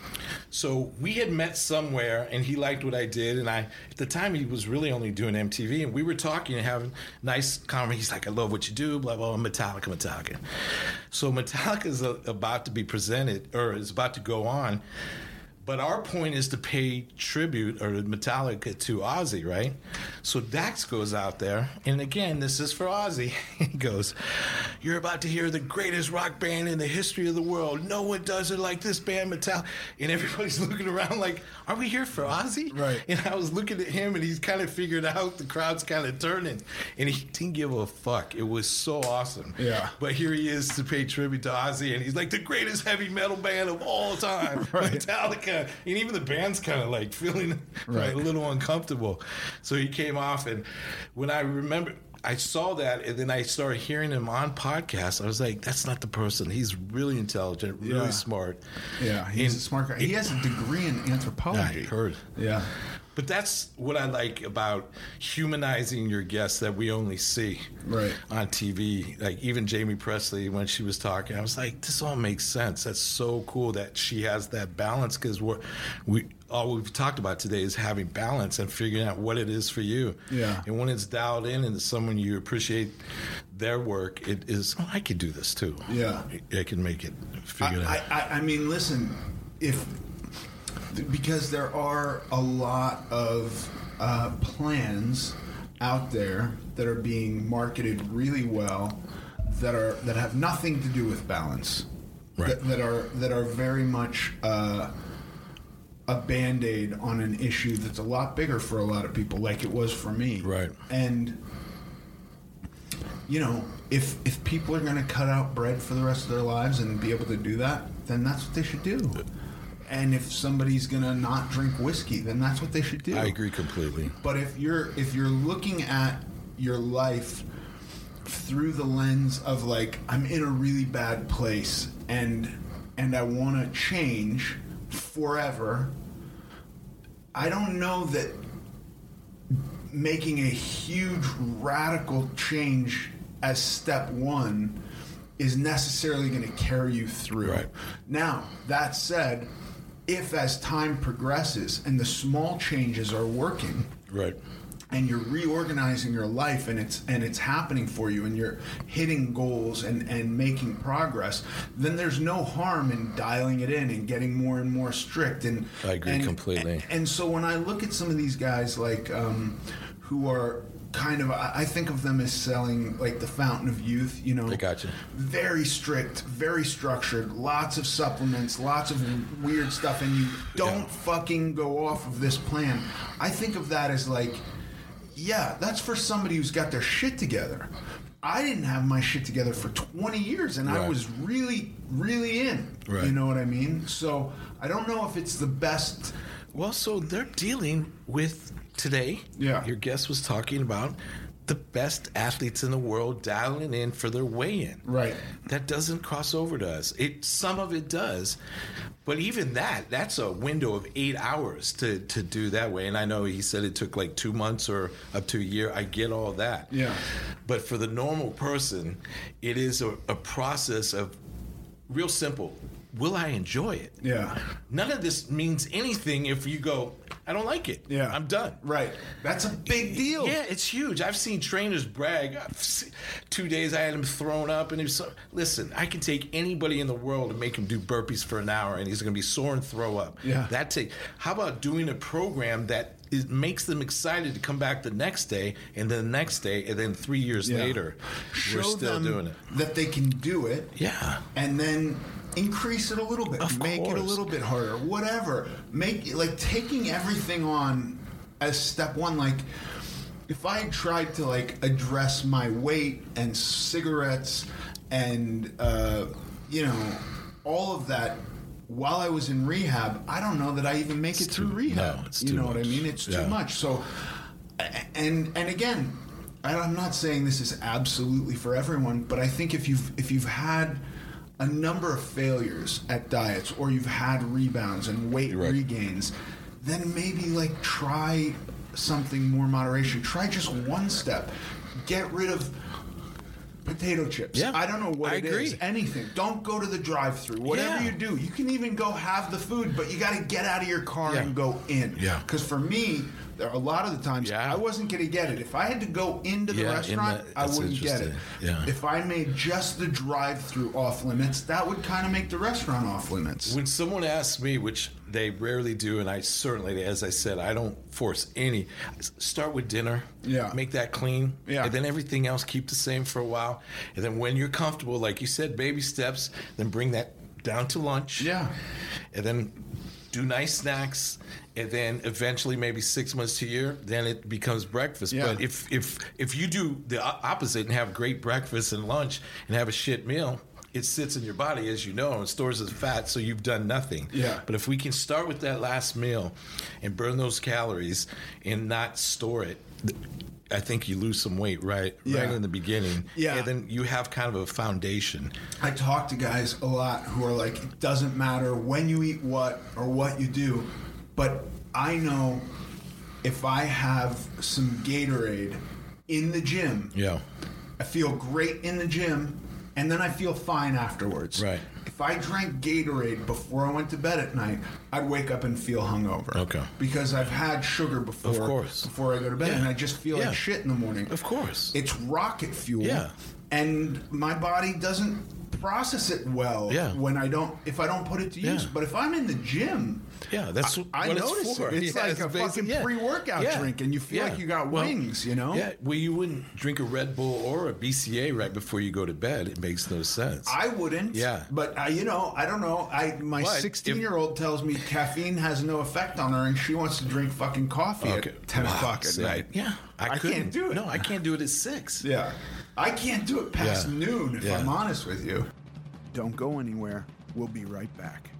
So we had met somewhere, and he liked what I did. And I, at the time, he was really only doing M T V, and we were talking and having nice conversation. He's like, "I love what you do." Blah blah. blah Metallica, Metallica. So Metallica is uh, about to be presented, or is about to go on. But our point is to pay tribute, or Metallica, to Ozzy, right? So Dax goes out there, and again, this is for Ozzy. He goes, "You're about to hear the greatest rock band in the history of the world. No one does it like this band, Metallica." And everybody's looking around like, are we here for Ozzy? Right. And I was looking at him, and he's kind of figured out the crowd's kind of turning, and he didn't give a fuck. It was so awesome. Yeah. But here he is to pay tribute to Ozzy, and he's like, the greatest heavy metal band of all time, Right. Metallica. And even the band's kind of like feeling Right. right, a little uncomfortable. So he came off, and when I remember, I saw that, and then I started hearing him on podcasts. I was like, that's not the person. He's really intelligent, really Yeah. smart. Yeah, he's And a smart guy. He has a degree in anthropology. I heard. Yeah. But that's what I like about humanizing your guests that we only see Right. on T V. Like even Jamie Presley, when she was talking, I was like, this all makes sense. That's so cool that she has that balance, because we're, we all we've talked about today is having balance and figuring out what it is for you. Yeah. And when it's dialed in and someone you appreciate their work, it is, oh, I could do this too. Yeah. I can make it, figure it I, out. I, I mean, listen, if because there are a lot of uh, plans out there that are being marketed really well that are that have nothing to do with balance, Right. that, that are that are very much uh, a Band-Aid on an issue that's a lot bigger for a lot of people, like it was for me. Right. And you know, if if people are going to cut out bread for the rest of their lives and be able to do that, then that's what they should do. And if somebody's going to not drink whiskey, then that's what they should do. I agree completely. But if you're if you're looking at your life through the lens of like, I'm in a really bad place and and I want to change forever, I don't know that making a huge radical change as step one is necessarily going to carry you through. Right. Now, that said, if as time progresses and the small changes are working, Right. and you're reorganizing your life and it's and it's happening for you and you're hitting goals and, and making progress, then there's no harm in dialing it in and getting more and more strict. And I agree and, completely. And, and so when I look at some of these guys like um, who are kind of, I think of them as selling like the fountain of youth, you know. I got you. Very strict, very structured, lots of supplements, lots of weird stuff, and you don't Yeah. fucking go off of this plan. I think of that as like, yeah, that's for somebody who's got their shit together. I didn't have my shit together for twenty years, and I Right. was really, really in. Right. You know what I mean? So I don't know if it's the best. Well, so they're dealing with today. Yeah. Your guest was talking about the best athletes in the world dialing in for their weigh-in. Right. That doesn't cross over to us. It some of it does, but even that, that's a window of eight hours to, to do that way. And I know he said it took like two months or up to a year. I get all that. Yeah. But for the normal person, it is a, a process of real simple. Will I enjoy it? Yeah. None of this means anything if you go, I don't like it. Yeah. I'm done. Right. That's a big deal. Yeah, it's huge. I've seen trainers brag. I've se- Two days I had him thrown up, and he was so, listen, I can take anybody in the world and make him do burpees for an hour, and he's going to be sore and throw up. Yeah. That take. How about doing a program that is, makes them excited to come back the next day, and then the next day, and then three years Yeah. later, Show we're still them doing it. that they can do it. Yeah. And then increase it a little bit. Of Make it a course. little bit harder. Whatever. Make like taking everything on as step one. Like if I had tried to like address my weight and cigarettes and uh, you know all of that while I was in rehab, I don't know that I even make It's it through too- rehab. no, it's you too know what I much. mean? It's Yeah. too much. So and and again, I'm not saying this is absolutely for everyone, but I think if you've if you've had a number of failures at diets or you've had rebounds and weight Right. regains, then maybe like try something more moderation. Try just one step. Get rid of potato chips. Yeah, I don't know what I it agree. is. Anything. Don't go to the drive-thru. Whatever Yeah. you do, you can even go have the food, but you got to get out of your car Yeah. and go in. Yeah. Because for me, A lot of the times, Yeah. I wasn't going to get it. If I had to go into the Yeah, in restaurant, the- I that's wouldn't get it. interesting. Yeah. If I made just the drive-through off limits, that would kind of make the restaurant off limits. When someone asks me, which they rarely do, and I certainly, as I said, I don't force any. Start with dinner. Yeah. Make that clean. Yeah. And then everything else keep the same for a while. And then when you're comfortable, like you said, baby steps, then bring that down to lunch. Yeah. And then do nice snacks. And then eventually, maybe six months to a year, then it becomes breakfast. Yeah. But if if if you do the o- opposite and have great breakfast and lunch and have a shit meal, it sits in your body, as you know, and stores as fat, so you've done nothing. Yeah. But if we can start with that last meal and burn those calories and not store it, I think you lose some weight right Yeah. right in the beginning. Yeah. And then you have kind of a foundation. I talk to guys a lot who are like, it doesn't matter when you eat what or what you do, but I know if I have some Gatorade in the gym, Yeah. I feel great in the gym, and then I feel fine afterwards. Right. If I drank Gatorade before I went to bed at night, I'd wake up and feel hungover. Okay. Because I've had sugar before. Of course. Before I go to bed, Yeah. and I just feel Yeah. like shit in the morning. Of course. It's rocket fuel. Yeah. And my body doesn't process it well Yeah. when I don't if I don't put it to use. Yeah. But if I'm in the gym, Yeah, that's I, what I it's notice for. it. It's Yeah, like it's a basic- fucking yeah. pre-workout Yeah. drink, and you feel Yeah. like you got Well, wings. You know. Yeah, well, you wouldn't drink a Red Bull or a B C A right before you go to bed. It makes no sense. I wouldn't. Yeah. But I, you know, I don't know. I my But if- sixteen-year-old tells me caffeine has no effect on her, and she wants to drink fucking coffee Okay. at ten Wow, o'clock at see, night. Yeah, I, couldn't can't do it. No, I can't do it at six. Yeah, I can't do it past Yeah. noon. If Yeah. I'm honest with you. Don't go anywhere. We'll be right back.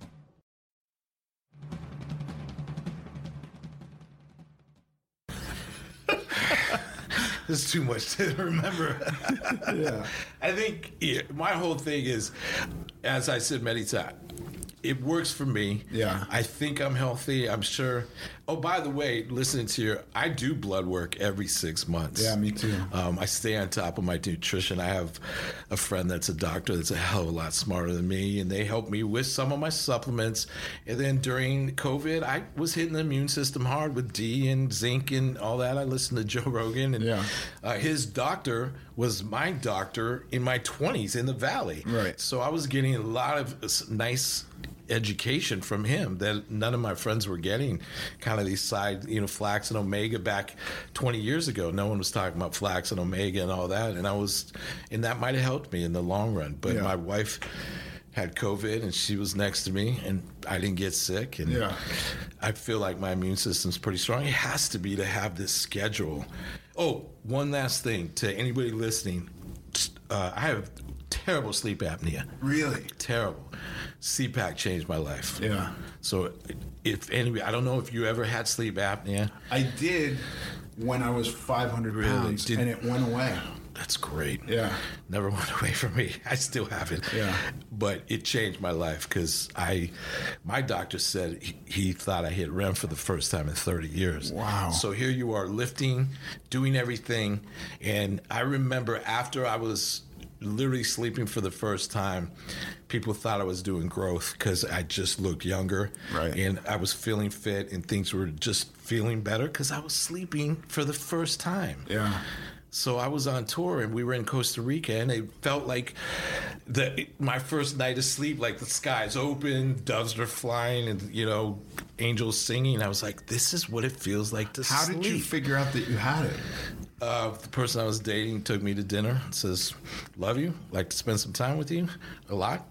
There's too much to remember. Yeah. I think yeah, my whole thing is, as I said many times, it works for me. Yeah. I think I'm healthy. I'm sure. Oh, by the way, listening to your, I do blood work every six months. Yeah, me too. Um, I stay on top of my nutrition. I have a friend that's a doctor that's a hell of a lot smarter than me, and they help me with some of my supplements. And then during COVID, I was hitting the immune system hard with D and zinc and all that. I listened to Joe Rogan, and Yeah. uh, his doctor was my doctor in my twenties in the Valley. Right. So I was getting a lot of s- nice education from him that none of my friends were getting. Kind of these side, you know, flax and omega back twenty years ago. No one was talking about flax and omega and all that. And I was, and that might have helped me in the long run. But Yeah. my wife had COVID and she was next to me and I didn't get sick. And Yeah. I feel like my immune system's pretty strong. It has to be to have this schedule. Oh, one last thing to anybody listening. Uh, I have terrible sleep apnea. Really? Terrible. C PAC changed my life. Yeah. So if anybody, I don't know if you ever had sleep apnea. I did when I was five hundred Really? pounds, Did- and it went away. That's great. Yeah. Never went away from me. I still have it. Yeah. But it changed my life because I, my doctor said he, he thought I hit R E M for the first time in thirty years. Wow. So here you are lifting, doing everything. And I remember after I was literally sleeping for the first time, people thought I was doing growth because I just looked younger. Right. And I was feeling fit and things were just feeling better because I was sleeping for the first time. Yeah. So I was on tour and we were in Costa Rica and it felt like the my first night of sleep, like the sky's open, doves are flying and, you know, angels singing. I was like, this is what it feels like to How sleep. did you figure out that you had it? Uh, the person I was dating took me to dinner and says, love you, like to spend some time with you a lot.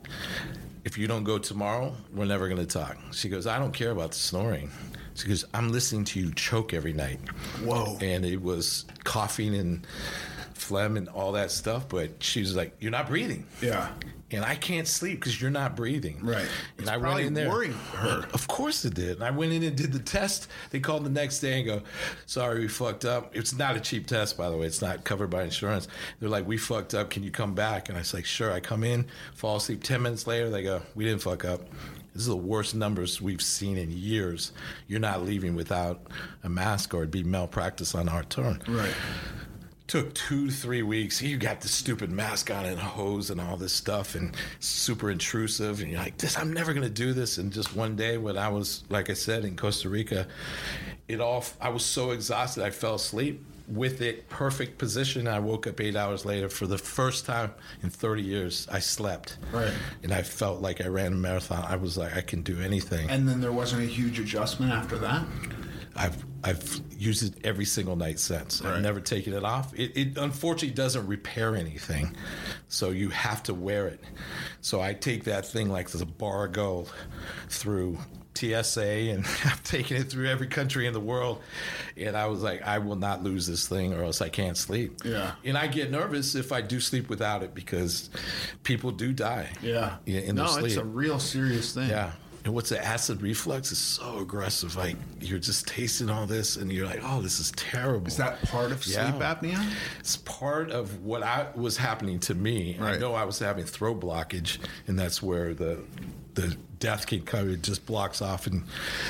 If you don't go tomorrow, we're never going to talk. She goes, I don't care about the snoring. She goes, I'm listening to you choke every night. Whoa. And it was coughing and phlegm and all that stuff, but she was like, you're not breathing. Yeah. And I can't sleep because you're not breathing. Right. And It's I went probably in there. worried her. Of course it did. And I went in and did the test. They called the next day and go, sorry, we fucked up. It's not a cheap test, by the way. It's not covered by insurance. They're like, we fucked up. Can you come back? And I was like, sure. I come in, fall asleep. Ten minutes later, they go, we didn't fuck up. This is the worst numbers we've seen in years. You're not leaving without a mask or it'd be malpractice on our turn. Right. took two to three weeks. You got the stupid mask on and hose and all this stuff and super intrusive. And you're like, this, I'm never going to do this. And just one day when I was, like I said, in Costa Rica, it all, I was so exhausted, I fell asleep with it perfect position. I woke up eight hours later. For the first time in thirty years, I slept. Right. And I felt like I ran a marathon. I was like, I can do anything. And then there wasn't a huge adjustment after that? I've I've used it every single night since. Right. I've never taken it off. It, it unfortunately doesn't repair anything, so you have to wear it. So I take that thing like there's a bar of gold through T S A, and I've taken it through every country in the world. And I was like, I will not lose this thing or else I can't sleep. Yeah. And I get nervous if I do sleep without it because people do die. Yeah. In no, their sleep. It's a real serious thing. Yeah. And what's the acid reflux is so aggressive. Like, you're just tasting all this and you're like, oh, this is terrible. Is that part of yeah. sleep apnea? It's part of what I was happening to me. Right. I know I was having throat blockage, and that's where the the death can come. It just blocks off. And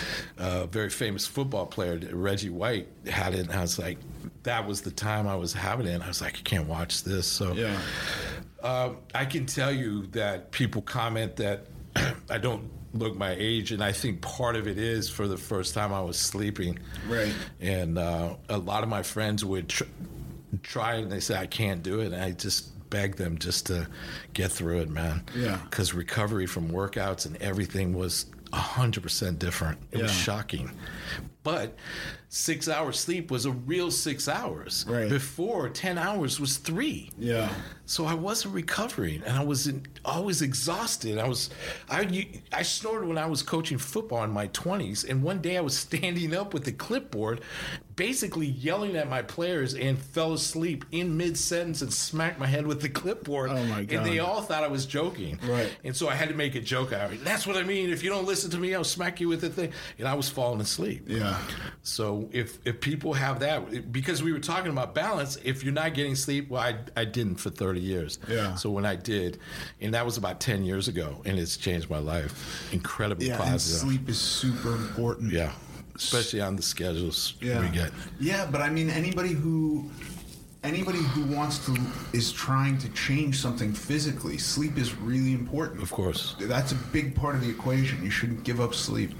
a very famous football player, Reggie White, had it. And I was like, that was the time I was having it. And I was like, I can't watch this. So yeah. uh, I can tell you that people comment that I don't look my age, and I think part of it is for the first time I was sleeping. Right. And uh, a lot of my friends would tr- try and they say, I can't do it. And I just beg them just to get through it, man. Yeah. Because recovery from workouts and everything was one hundred percent different. It yeah. was shocking. But six hours sleep was a real six hours. Right. Before, ten hours was three. Yeah. So I wasn't recovering, and I was in, always exhausted. I was, I, I snorted when I was coaching football in my twenties, and one day I was standing up with the clipboard, basically yelling at my players, and fell asleep in mid-sentence and smacked my head with the clipboard. Oh, my God. And they all thought I was joking. Right. And so I had to make a joke out of it. That's what I mean. If you don't listen to me, I'll smack you with the thing. And I was falling asleep. Yeah. So if if people have that, because we were talking about balance, if you're not getting sleep, well, I, I didn't for thirty years. Yeah. So when I did, and that was about ten years ago, and it's changed my life. Incredibly yeah, positive. And sleep is super important. Yeah. Especially on the schedules yeah. we get. Yeah, but I mean, anybody who anybody who wants to is trying to change something physically, sleep is really important. Of course. That's a big part of the equation. You shouldn't give up sleep.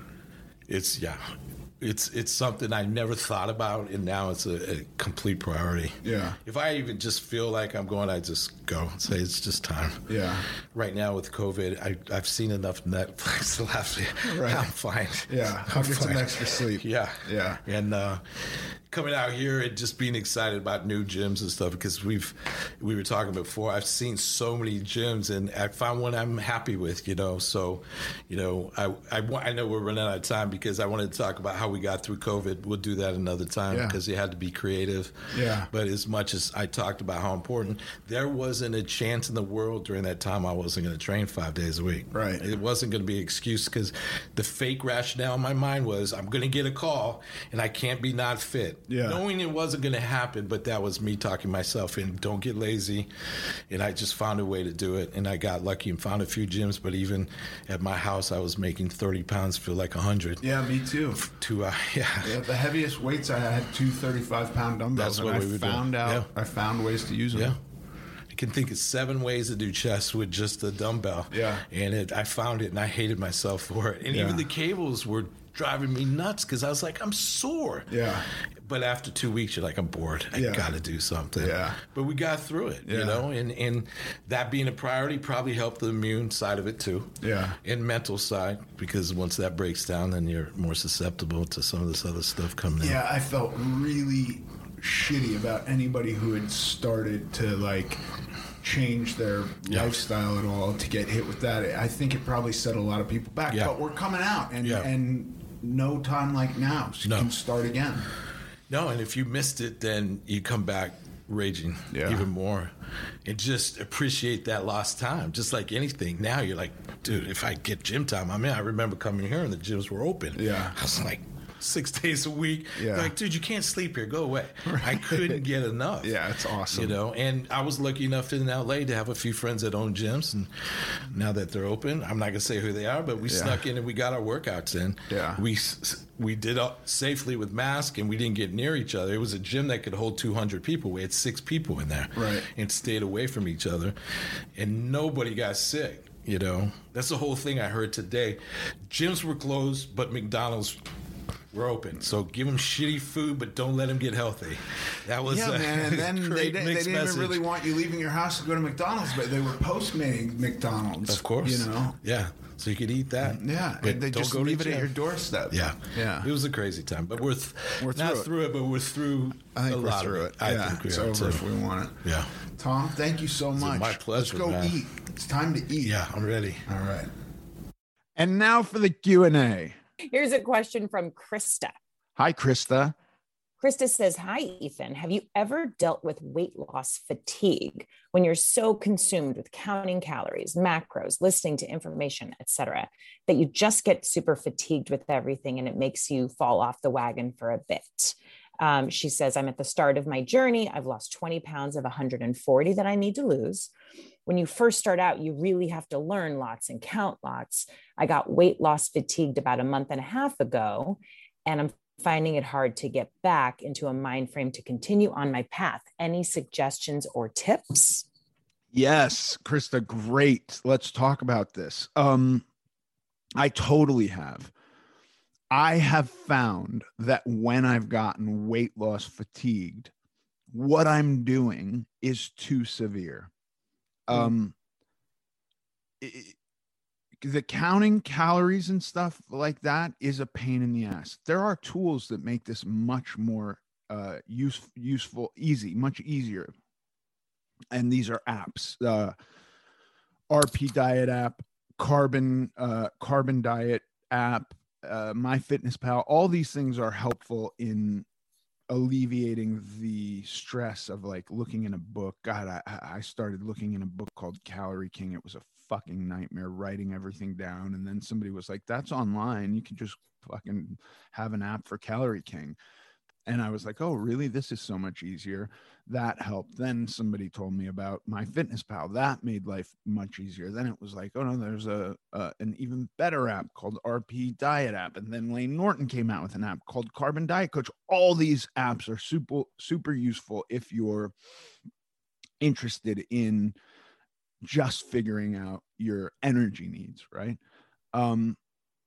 It's, yeah. It's it's something I never thought about, and now it's a, a complete priority. Yeah. If I even just feel like I'm going, I just go and say it's just time. Yeah. Right now with COVID, I, I've seen enough Netflix to laugh. Right. I'm fine. Yeah. I'll get some extra sleep. Yeah. Yeah. And uh, coming out here and just being excited about new gyms and stuff, because we've we were talking before, I've seen so many gyms, and I found one I'm happy with, you know. So, you know, I, I, I know we're running out of time because I wanted to talk about how we got through COVID. We'll do that another time yeah. because you had to be creative. Yeah. But as much as I talked about how important, there wasn't a chance in the world during that time I wasn't going to train five days a week. Right. It wasn't going to be an excuse, because the fake rationale in my mind was I'm going to get a call and I can't be not fit. Yeah. Knowing it wasn't going to happen, but that was me talking myself in. Don't get lazy. And I just found a way to do it. And I got lucky and found a few gyms, but even at my house, I was making thirty pounds feel like one hundred. Yeah, me too. Two, uh, yeah. yeah. The heaviest weights I had, two thirty-five pound dumbbells. That's what and we I were found doing. out. Yeah. I found ways to use them. Yeah. I can think of seven ways to do chest with just a dumbbell. Yeah. And it, I found it, and I hated myself for it. And yeah. even the cables were driving me nuts because I was like, I'm sore. Yeah. But after two weeks, you're like, I'm bored. I yeah. got to do something. Yeah. But we got through it, yeah. you know, and, and that being a priority probably helped the immune side of it too. Yeah. And mental side, because once that breaks down, then you're more susceptible to some of this other stuff coming in. Yeah, I felt really shitty about anybody who had started to, like, change their yeah. lifestyle at all to get hit with that. I think it probably set a lot of people back. Yeah. But we're coming out, and yeah. and no time like now, so you no. can start again. No, and if you missed it, then you come back raging yeah. even more, and just appreciate that lost time. Just like anything, now you're like, dude, if I get gym time, I'm in. I remember coming here and the gyms were open. Yeah, I was like, six days a week. Yeah. Like, dude, you can't sleep here. Go away. Right. I couldn't get enough. Yeah, it's awesome. You know, and I was lucky enough in L A to have a few friends that own gyms, and now that they're open, I'm not gonna say who they are, but we yeah. snuck in and we got our workouts in. Yeah, we we did it safely with masks, and we didn't get near each other. It was a gym that could hold two hundred people. We had six people in there, right, and stayed away from each other, and nobody got sick. You know, that's the whole thing I heard today. Gyms were closed, but McDonald's were open. So give them shitty food, but don't let them get healthy. That was yeah, a man. And then they, they didn't message. even really want you leaving your house to go to McDonald's, but they were Postmating McDonald's. Of course, you know. Yeah, so you could eat that. Yeah, but they don't just go leave to it at your doorstep. Yeah, yeah. It was a crazy time, but we're, th- we're not through, through it. it, but we're through. I think a we're lot through of it. it. I yeah, think we it's are over too. if we want it. Yeah, Tom, thank you so much. It's my pleasure. Let's go man. eat. It's time to eat. Yeah, I'm ready. All right. And now for the Q and A. Here's a question from Krista. Hi, Krista. Krista says, hi, Ethan. Have you ever dealt with weight loss fatigue when you're so consumed with counting calories, macros, listening to information, et cetera, that you just get super fatigued with everything and it makes you fall off the wagon for a bit? Um, she says, I'm at the start of my journey. I've lost twenty pounds of one hundred forty that I need to lose. When you first start out, you really have to learn lots and count lots. I got weight loss fatigued about a month and a half ago, and I'm finding it hard to get back into a mind frame to continue on my path. Any suggestions or tips? Yes, Krista, great. Let's talk about this. Um, I totally have. I have found that when I've gotten weight loss fatigued, what I'm doing is too severe. Um, it, the counting calories and stuff like that is a pain in the ass. There are tools that make this much more uh, use, useful, easy, much easier. And these are apps, uh, R P Diet app, Carbon, uh, Carbon Diet app, uh, MyFitnessPal. All these things are helpful in alleviating the stress of like looking in a book. God, I, I started looking in a book called Calorie King. It was a fucking nightmare writing everything down. And then somebody was like, that's online. You can just fucking have an app for Calorie King. And I was like, oh, really? This is so much easier. That helped. Then somebody told me about MyFitnessPal. That made life much easier. Then it was like, oh no, there's a, a an even better app called R P Diet app. And then Layne Norton came out with an app called Carbon Diet Coach. All these apps are super, super useful if you're interested in just figuring out your energy needs, right? Um,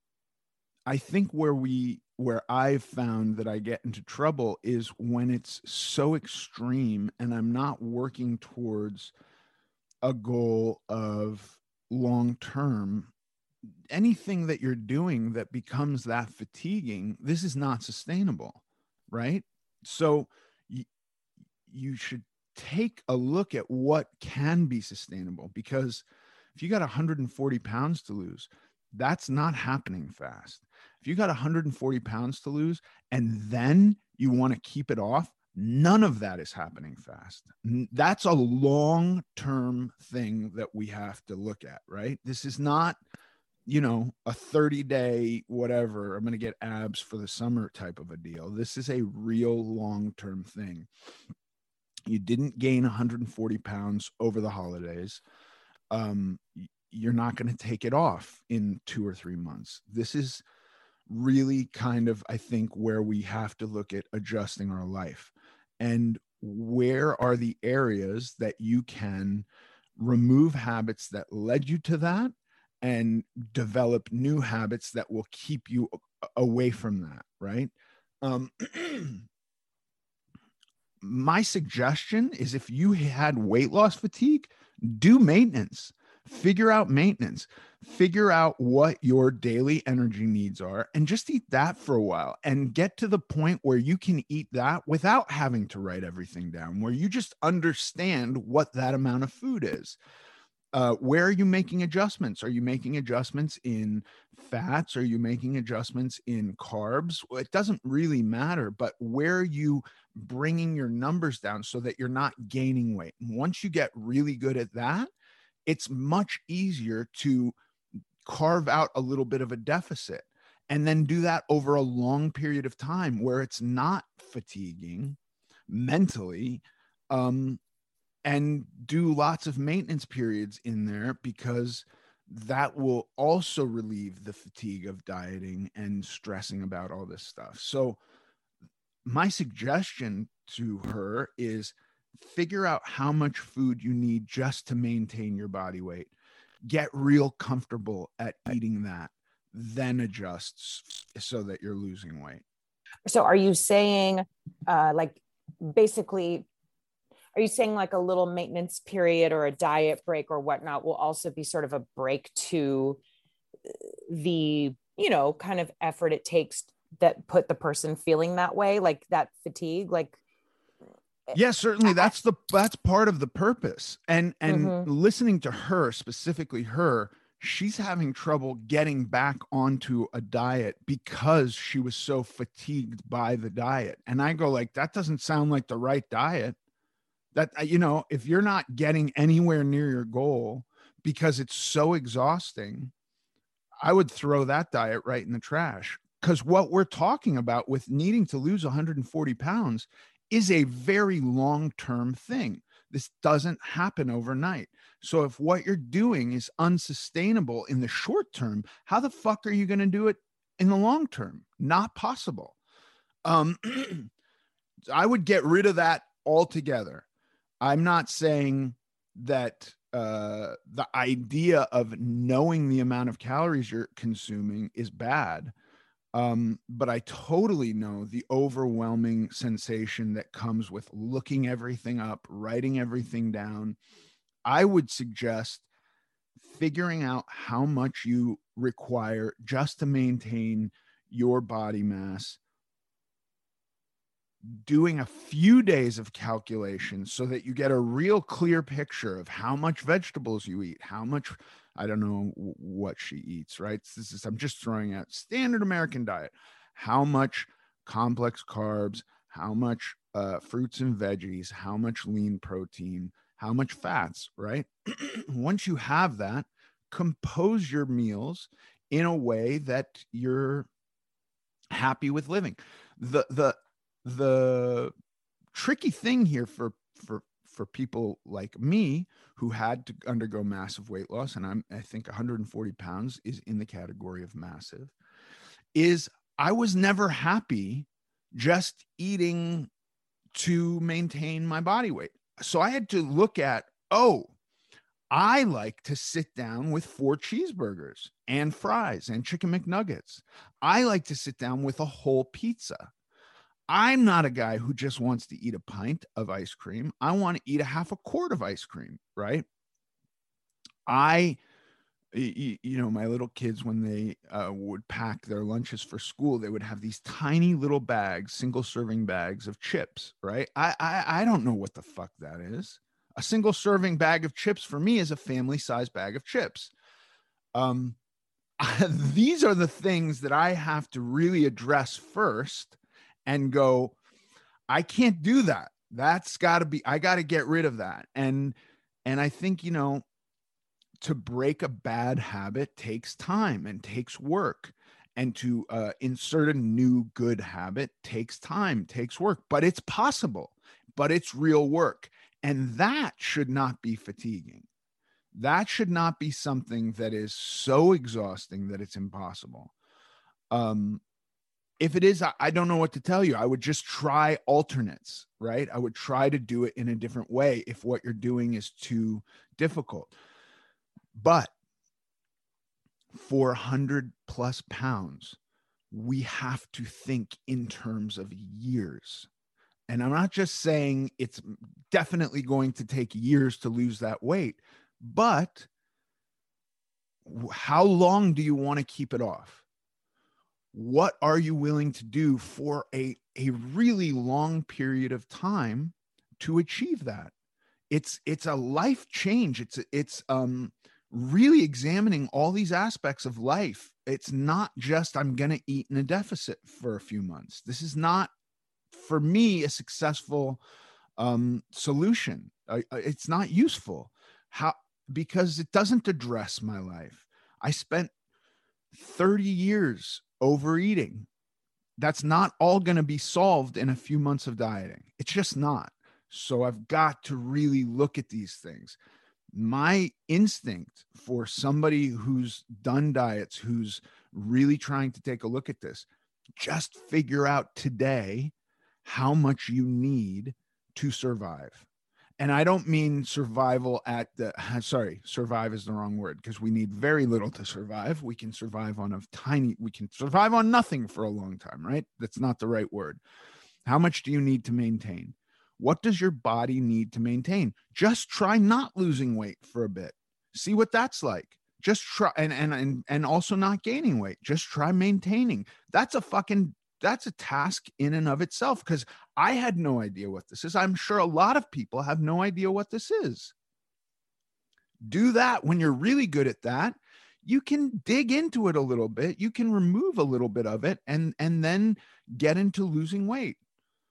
I think where we, where I've found that I get into trouble is when it's so extreme and I'm not working towards a goal of long-term. Anything that you're doing that becomes that fatiguing, this is not sustainable, right? So y- you should take a look at what can be sustainable, because if you got one hundred forty pounds to lose, that's not happening fast. If you got one hundred forty pounds to lose and then you want to keep it off, none of that is happening fast. That's a long-term thing that we have to look at, right? This is not, you know, a thirty day, whatever, I'm going to get abs for the summer type of a deal. This is a real long-term thing. You didn't gain one hundred forty pounds over the holidays. Um, you're not going to take it off in two or three months. This is really kind of, I think, where we have to look at adjusting our life. And where are the areas that you can remove habits that led you to that and develop new habits that will keep you away from that, right? Um, my suggestion is, if you had weight loss fatigue, do maintenance. Figure out maintenance, figure out what your daily energy needs are, and just eat that for a while and get to the point where you can eat that without having to write everything down, where you just understand what that amount of food is. Uh, where are you making adjustments? Are you making adjustments in fats? Are you making adjustments in carbs? Well, it doesn't really matter, but where are you bringing your numbers down so that you're not gaining weight? And once you get really good at that, it's much easier to carve out a little bit of a deficit. and then do that over a long period of time where it's not fatiguing mentally, um, and do lots of maintenance periods in there, because that will also relieve the fatigue of dieting and stressing about all this stuff. So my suggestion to her is figure out how much food you need just to maintain your body weight. Get real comfortable at eating that, then adjust so that you're losing weight. So are you saying uh, like basically, are you saying like a little maintenance period or a diet break or whatnot will also be sort of a break to the, you know, kind of effort it takes that put the person feeling that way, like that fatigue, like, yeah, certainly that's the, that's part of the purpose. And, and mm-hmm. listening to her, specifically her, she's having trouble getting back onto a diet because she was so fatigued by the diet. And I go like, that doesn't sound like the right diet. That, you know, if you're not getting anywhere near your goal because it's so exhausting, I would throw that diet right in the trash. Because what we're talking about with needing to lose one hundred forty pounds is a very long-term thing. This doesn't happen overnight. So if what you're doing is unsustainable in the short term, how the fuck are you going to do it in the long term? Not possible. Um, I would get rid of that altogether. I'm not saying that uh, the idea of knowing the amount of calories you're consuming is bad. Um, but I totally know the overwhelming sensation that comes with looking everything up, writing everything down. I would suggest figuring out how much you require just to maintain your body mass, doing a few days of calculations so that you get a real clear picture of how much vegetables you eat, how much, I don't know what she eats, right? This is, I'm just throwing out standard American diet, how much complex carbs, how much uh, fruits and veggies, how much lean protein, how much fats, right? Once you have that, compose your meals in a way that you're happy with living. The, the, the tricky thing here for, for, for people like me who had to undergo massive weight loss, and I'm, I think one hundred forty pounds is in the category of massive, is I was never happy just eating to maintain my body weight. So I had to look at, oh, I like to sit down with four cheeseburgers and fries and chicken McNuggets. I like to sit down with a whole pizza. I'm not a guy who just wants to eat a pint of ice cream. I want to eat a half a quart of ice cream, right? I, you know, my little kids, when they uh, would pack their lunches for school, they would have these tiny little bags, single serving bags of chips, right? I, I, I don't know what the fuck that is. A single serving bag of chips for me is a family size bag of chips. Um, these are the things that I have to really address first and go, I can't do that. That's got to be, I got to get rid of that. And, and I think, you know, to break a bad habit takes time and takes work, and to uh, insert a new good habit takes time, takes work, but it's possible, but it's real work. And that should not be fatiguing. That should not be something that is so exhausting that it's impossible. Um, If it is, I don't know what to tell you. I would just try alternates, right? I would try to do it in a different way if what you're doing is too difficult. But for one hundred plus pounds, we have to think in terms of years. And I'm not just saying it's definitely going to take years to lose that weight, but how long do you want to keep it off? What are you willing to do for a, a really long period of time to achieve that? It's, it's a life change. It's, it's um, really examining all these aspects of life. It's not just, I'm going to eat in a deficit for a few months. This is not, for me, a successful um, solution. I, it's not useful. How? Because it doesn't address my life. I spent thirty years overeating. That's not all going to be solved in a few months of dieting. It's just not. So I've got to really look at these things. My instinct for somebody who's done diets, who's really trying to take a look at this, just figure out today how much you need to survive. And I don't mean survival at the, sorry, survive is the wrong word, because we need very little to survive. We can survive on a tiny, we can survive on nothing for a long time, right? That's not the right word. How much do you need to maintain? What does your body need to maintain? Just try not losing weight for a bit. See what that's like. Just try, and, and, and, and also not gaining weight. Just try maintaining. That's a fucking, that's a task in and of itself, because I had no idea what this is. I'm sure a lot of people have no idea what this is. Do that. When you're really good at that, you can dig into it a little bit. You can remove a little bit of it and, and then get into losing weight.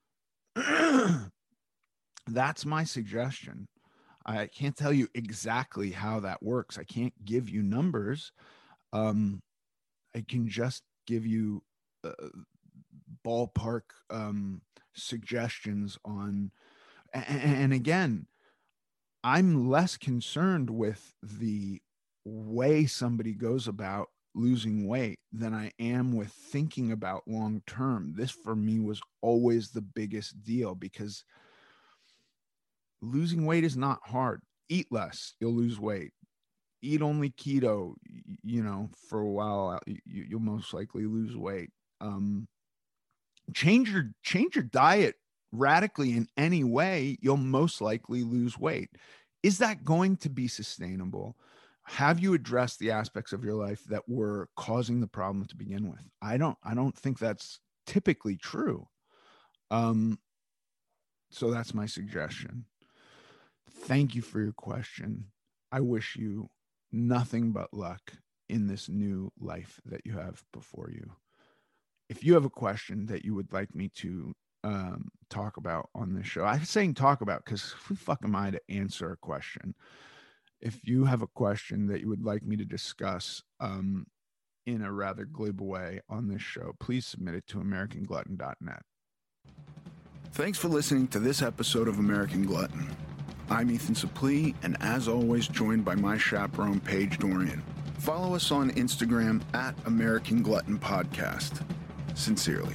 That's my suggestion. I can't tell you exactly how that works. I can't give you numbers. Um, I can just give you uh, ballpark um, suggestions on, and, and again, I'm less concerned with the way somebody goes about losing weight than I am with thinking about long term. This for me was always the biggest deal, because losing weight is not hard. Eat less, you'll lose weight. Eat only keto, you know, for a while, you, you'll most likely lose weight. Um, change your change your diet radically in any way, you'll most likely lose weight. Is that going to be sustainable? Have you addressed the aspects of your life that were causing the problem to begin with? I don't, I don't think that's typically true. Um, so that's my suggestion. Thank you for your question. I wish you nothing but luck in this new life that you have before you. If you have a question that you would like me to um, talk about on this show, I'm saying talk about because who the fuck am I to answer a question? If you have a question that you would like me to discuss um, in a rather glib way on this show, please submit it to American Glutton dot net. Thanks for listening to this episode of American Glutton. I'm Ethan Suplee, and as always, joined by my chaperone, Paige Dorian. Follow us on Instagram at American Glutton Podcast. Sincerely.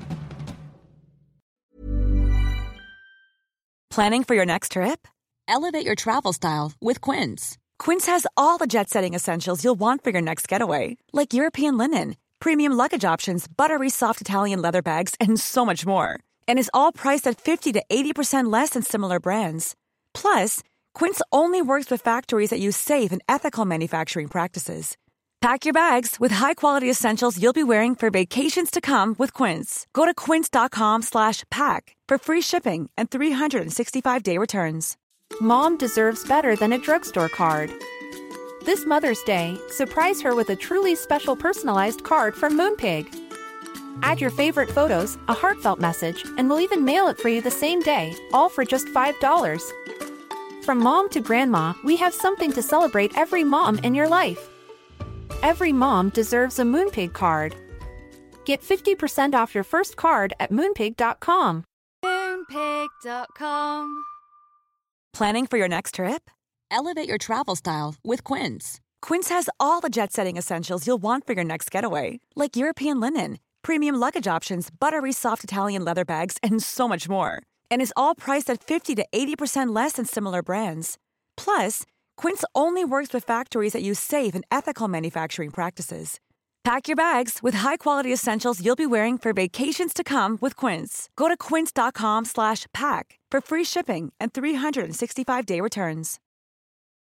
Planning for your next trip? Elevate your travel style with Quince. Quince has all the jet-setting essentials you'll want for your next getaway, like European linen, premium luggage options, buttery soft Italian leather bags, and so much more. And is all priced at fifty to eighty percent less than similar brands. Plus, Quince only works with factories that use safe and ethical manufacturing practices. Pack your bags with high-quality essentials you'll be wearing for vacations to come with Quince. Go to quince.com slash pack for free shipping and three sixty-five day returns. Mom deserves better than a drugstore card. This Mother's Day, surprise her with a truly special personalized card from Moonpig. Add your favorite photos, a heartfelt message, and we'll even mail it for you the same day, all for just five dollars. From mom to grandma, we have something to celebrate every mom in your life. Every mom deserves a Moonpig card. Get fifty percent off your first card at moonpig dot com. moonpig dot com. Planning for your next trip? Elevate your travel style with Quince. Quince has all the jet-setting essentials you'll want for your next getaway, like European linen, premium luggage options, buttery soft Italian leather bags, and so much more. And is all priced at fifty to eighty percent less than similar brands. Plus, Quince only works with factories that use safe and ethical manufacturing practices. Pack your bags with high-quality essentials you'll be wearing for vacations to come with Quince. Go to quince.com slash pack for free shipping and three sixty-five day returns.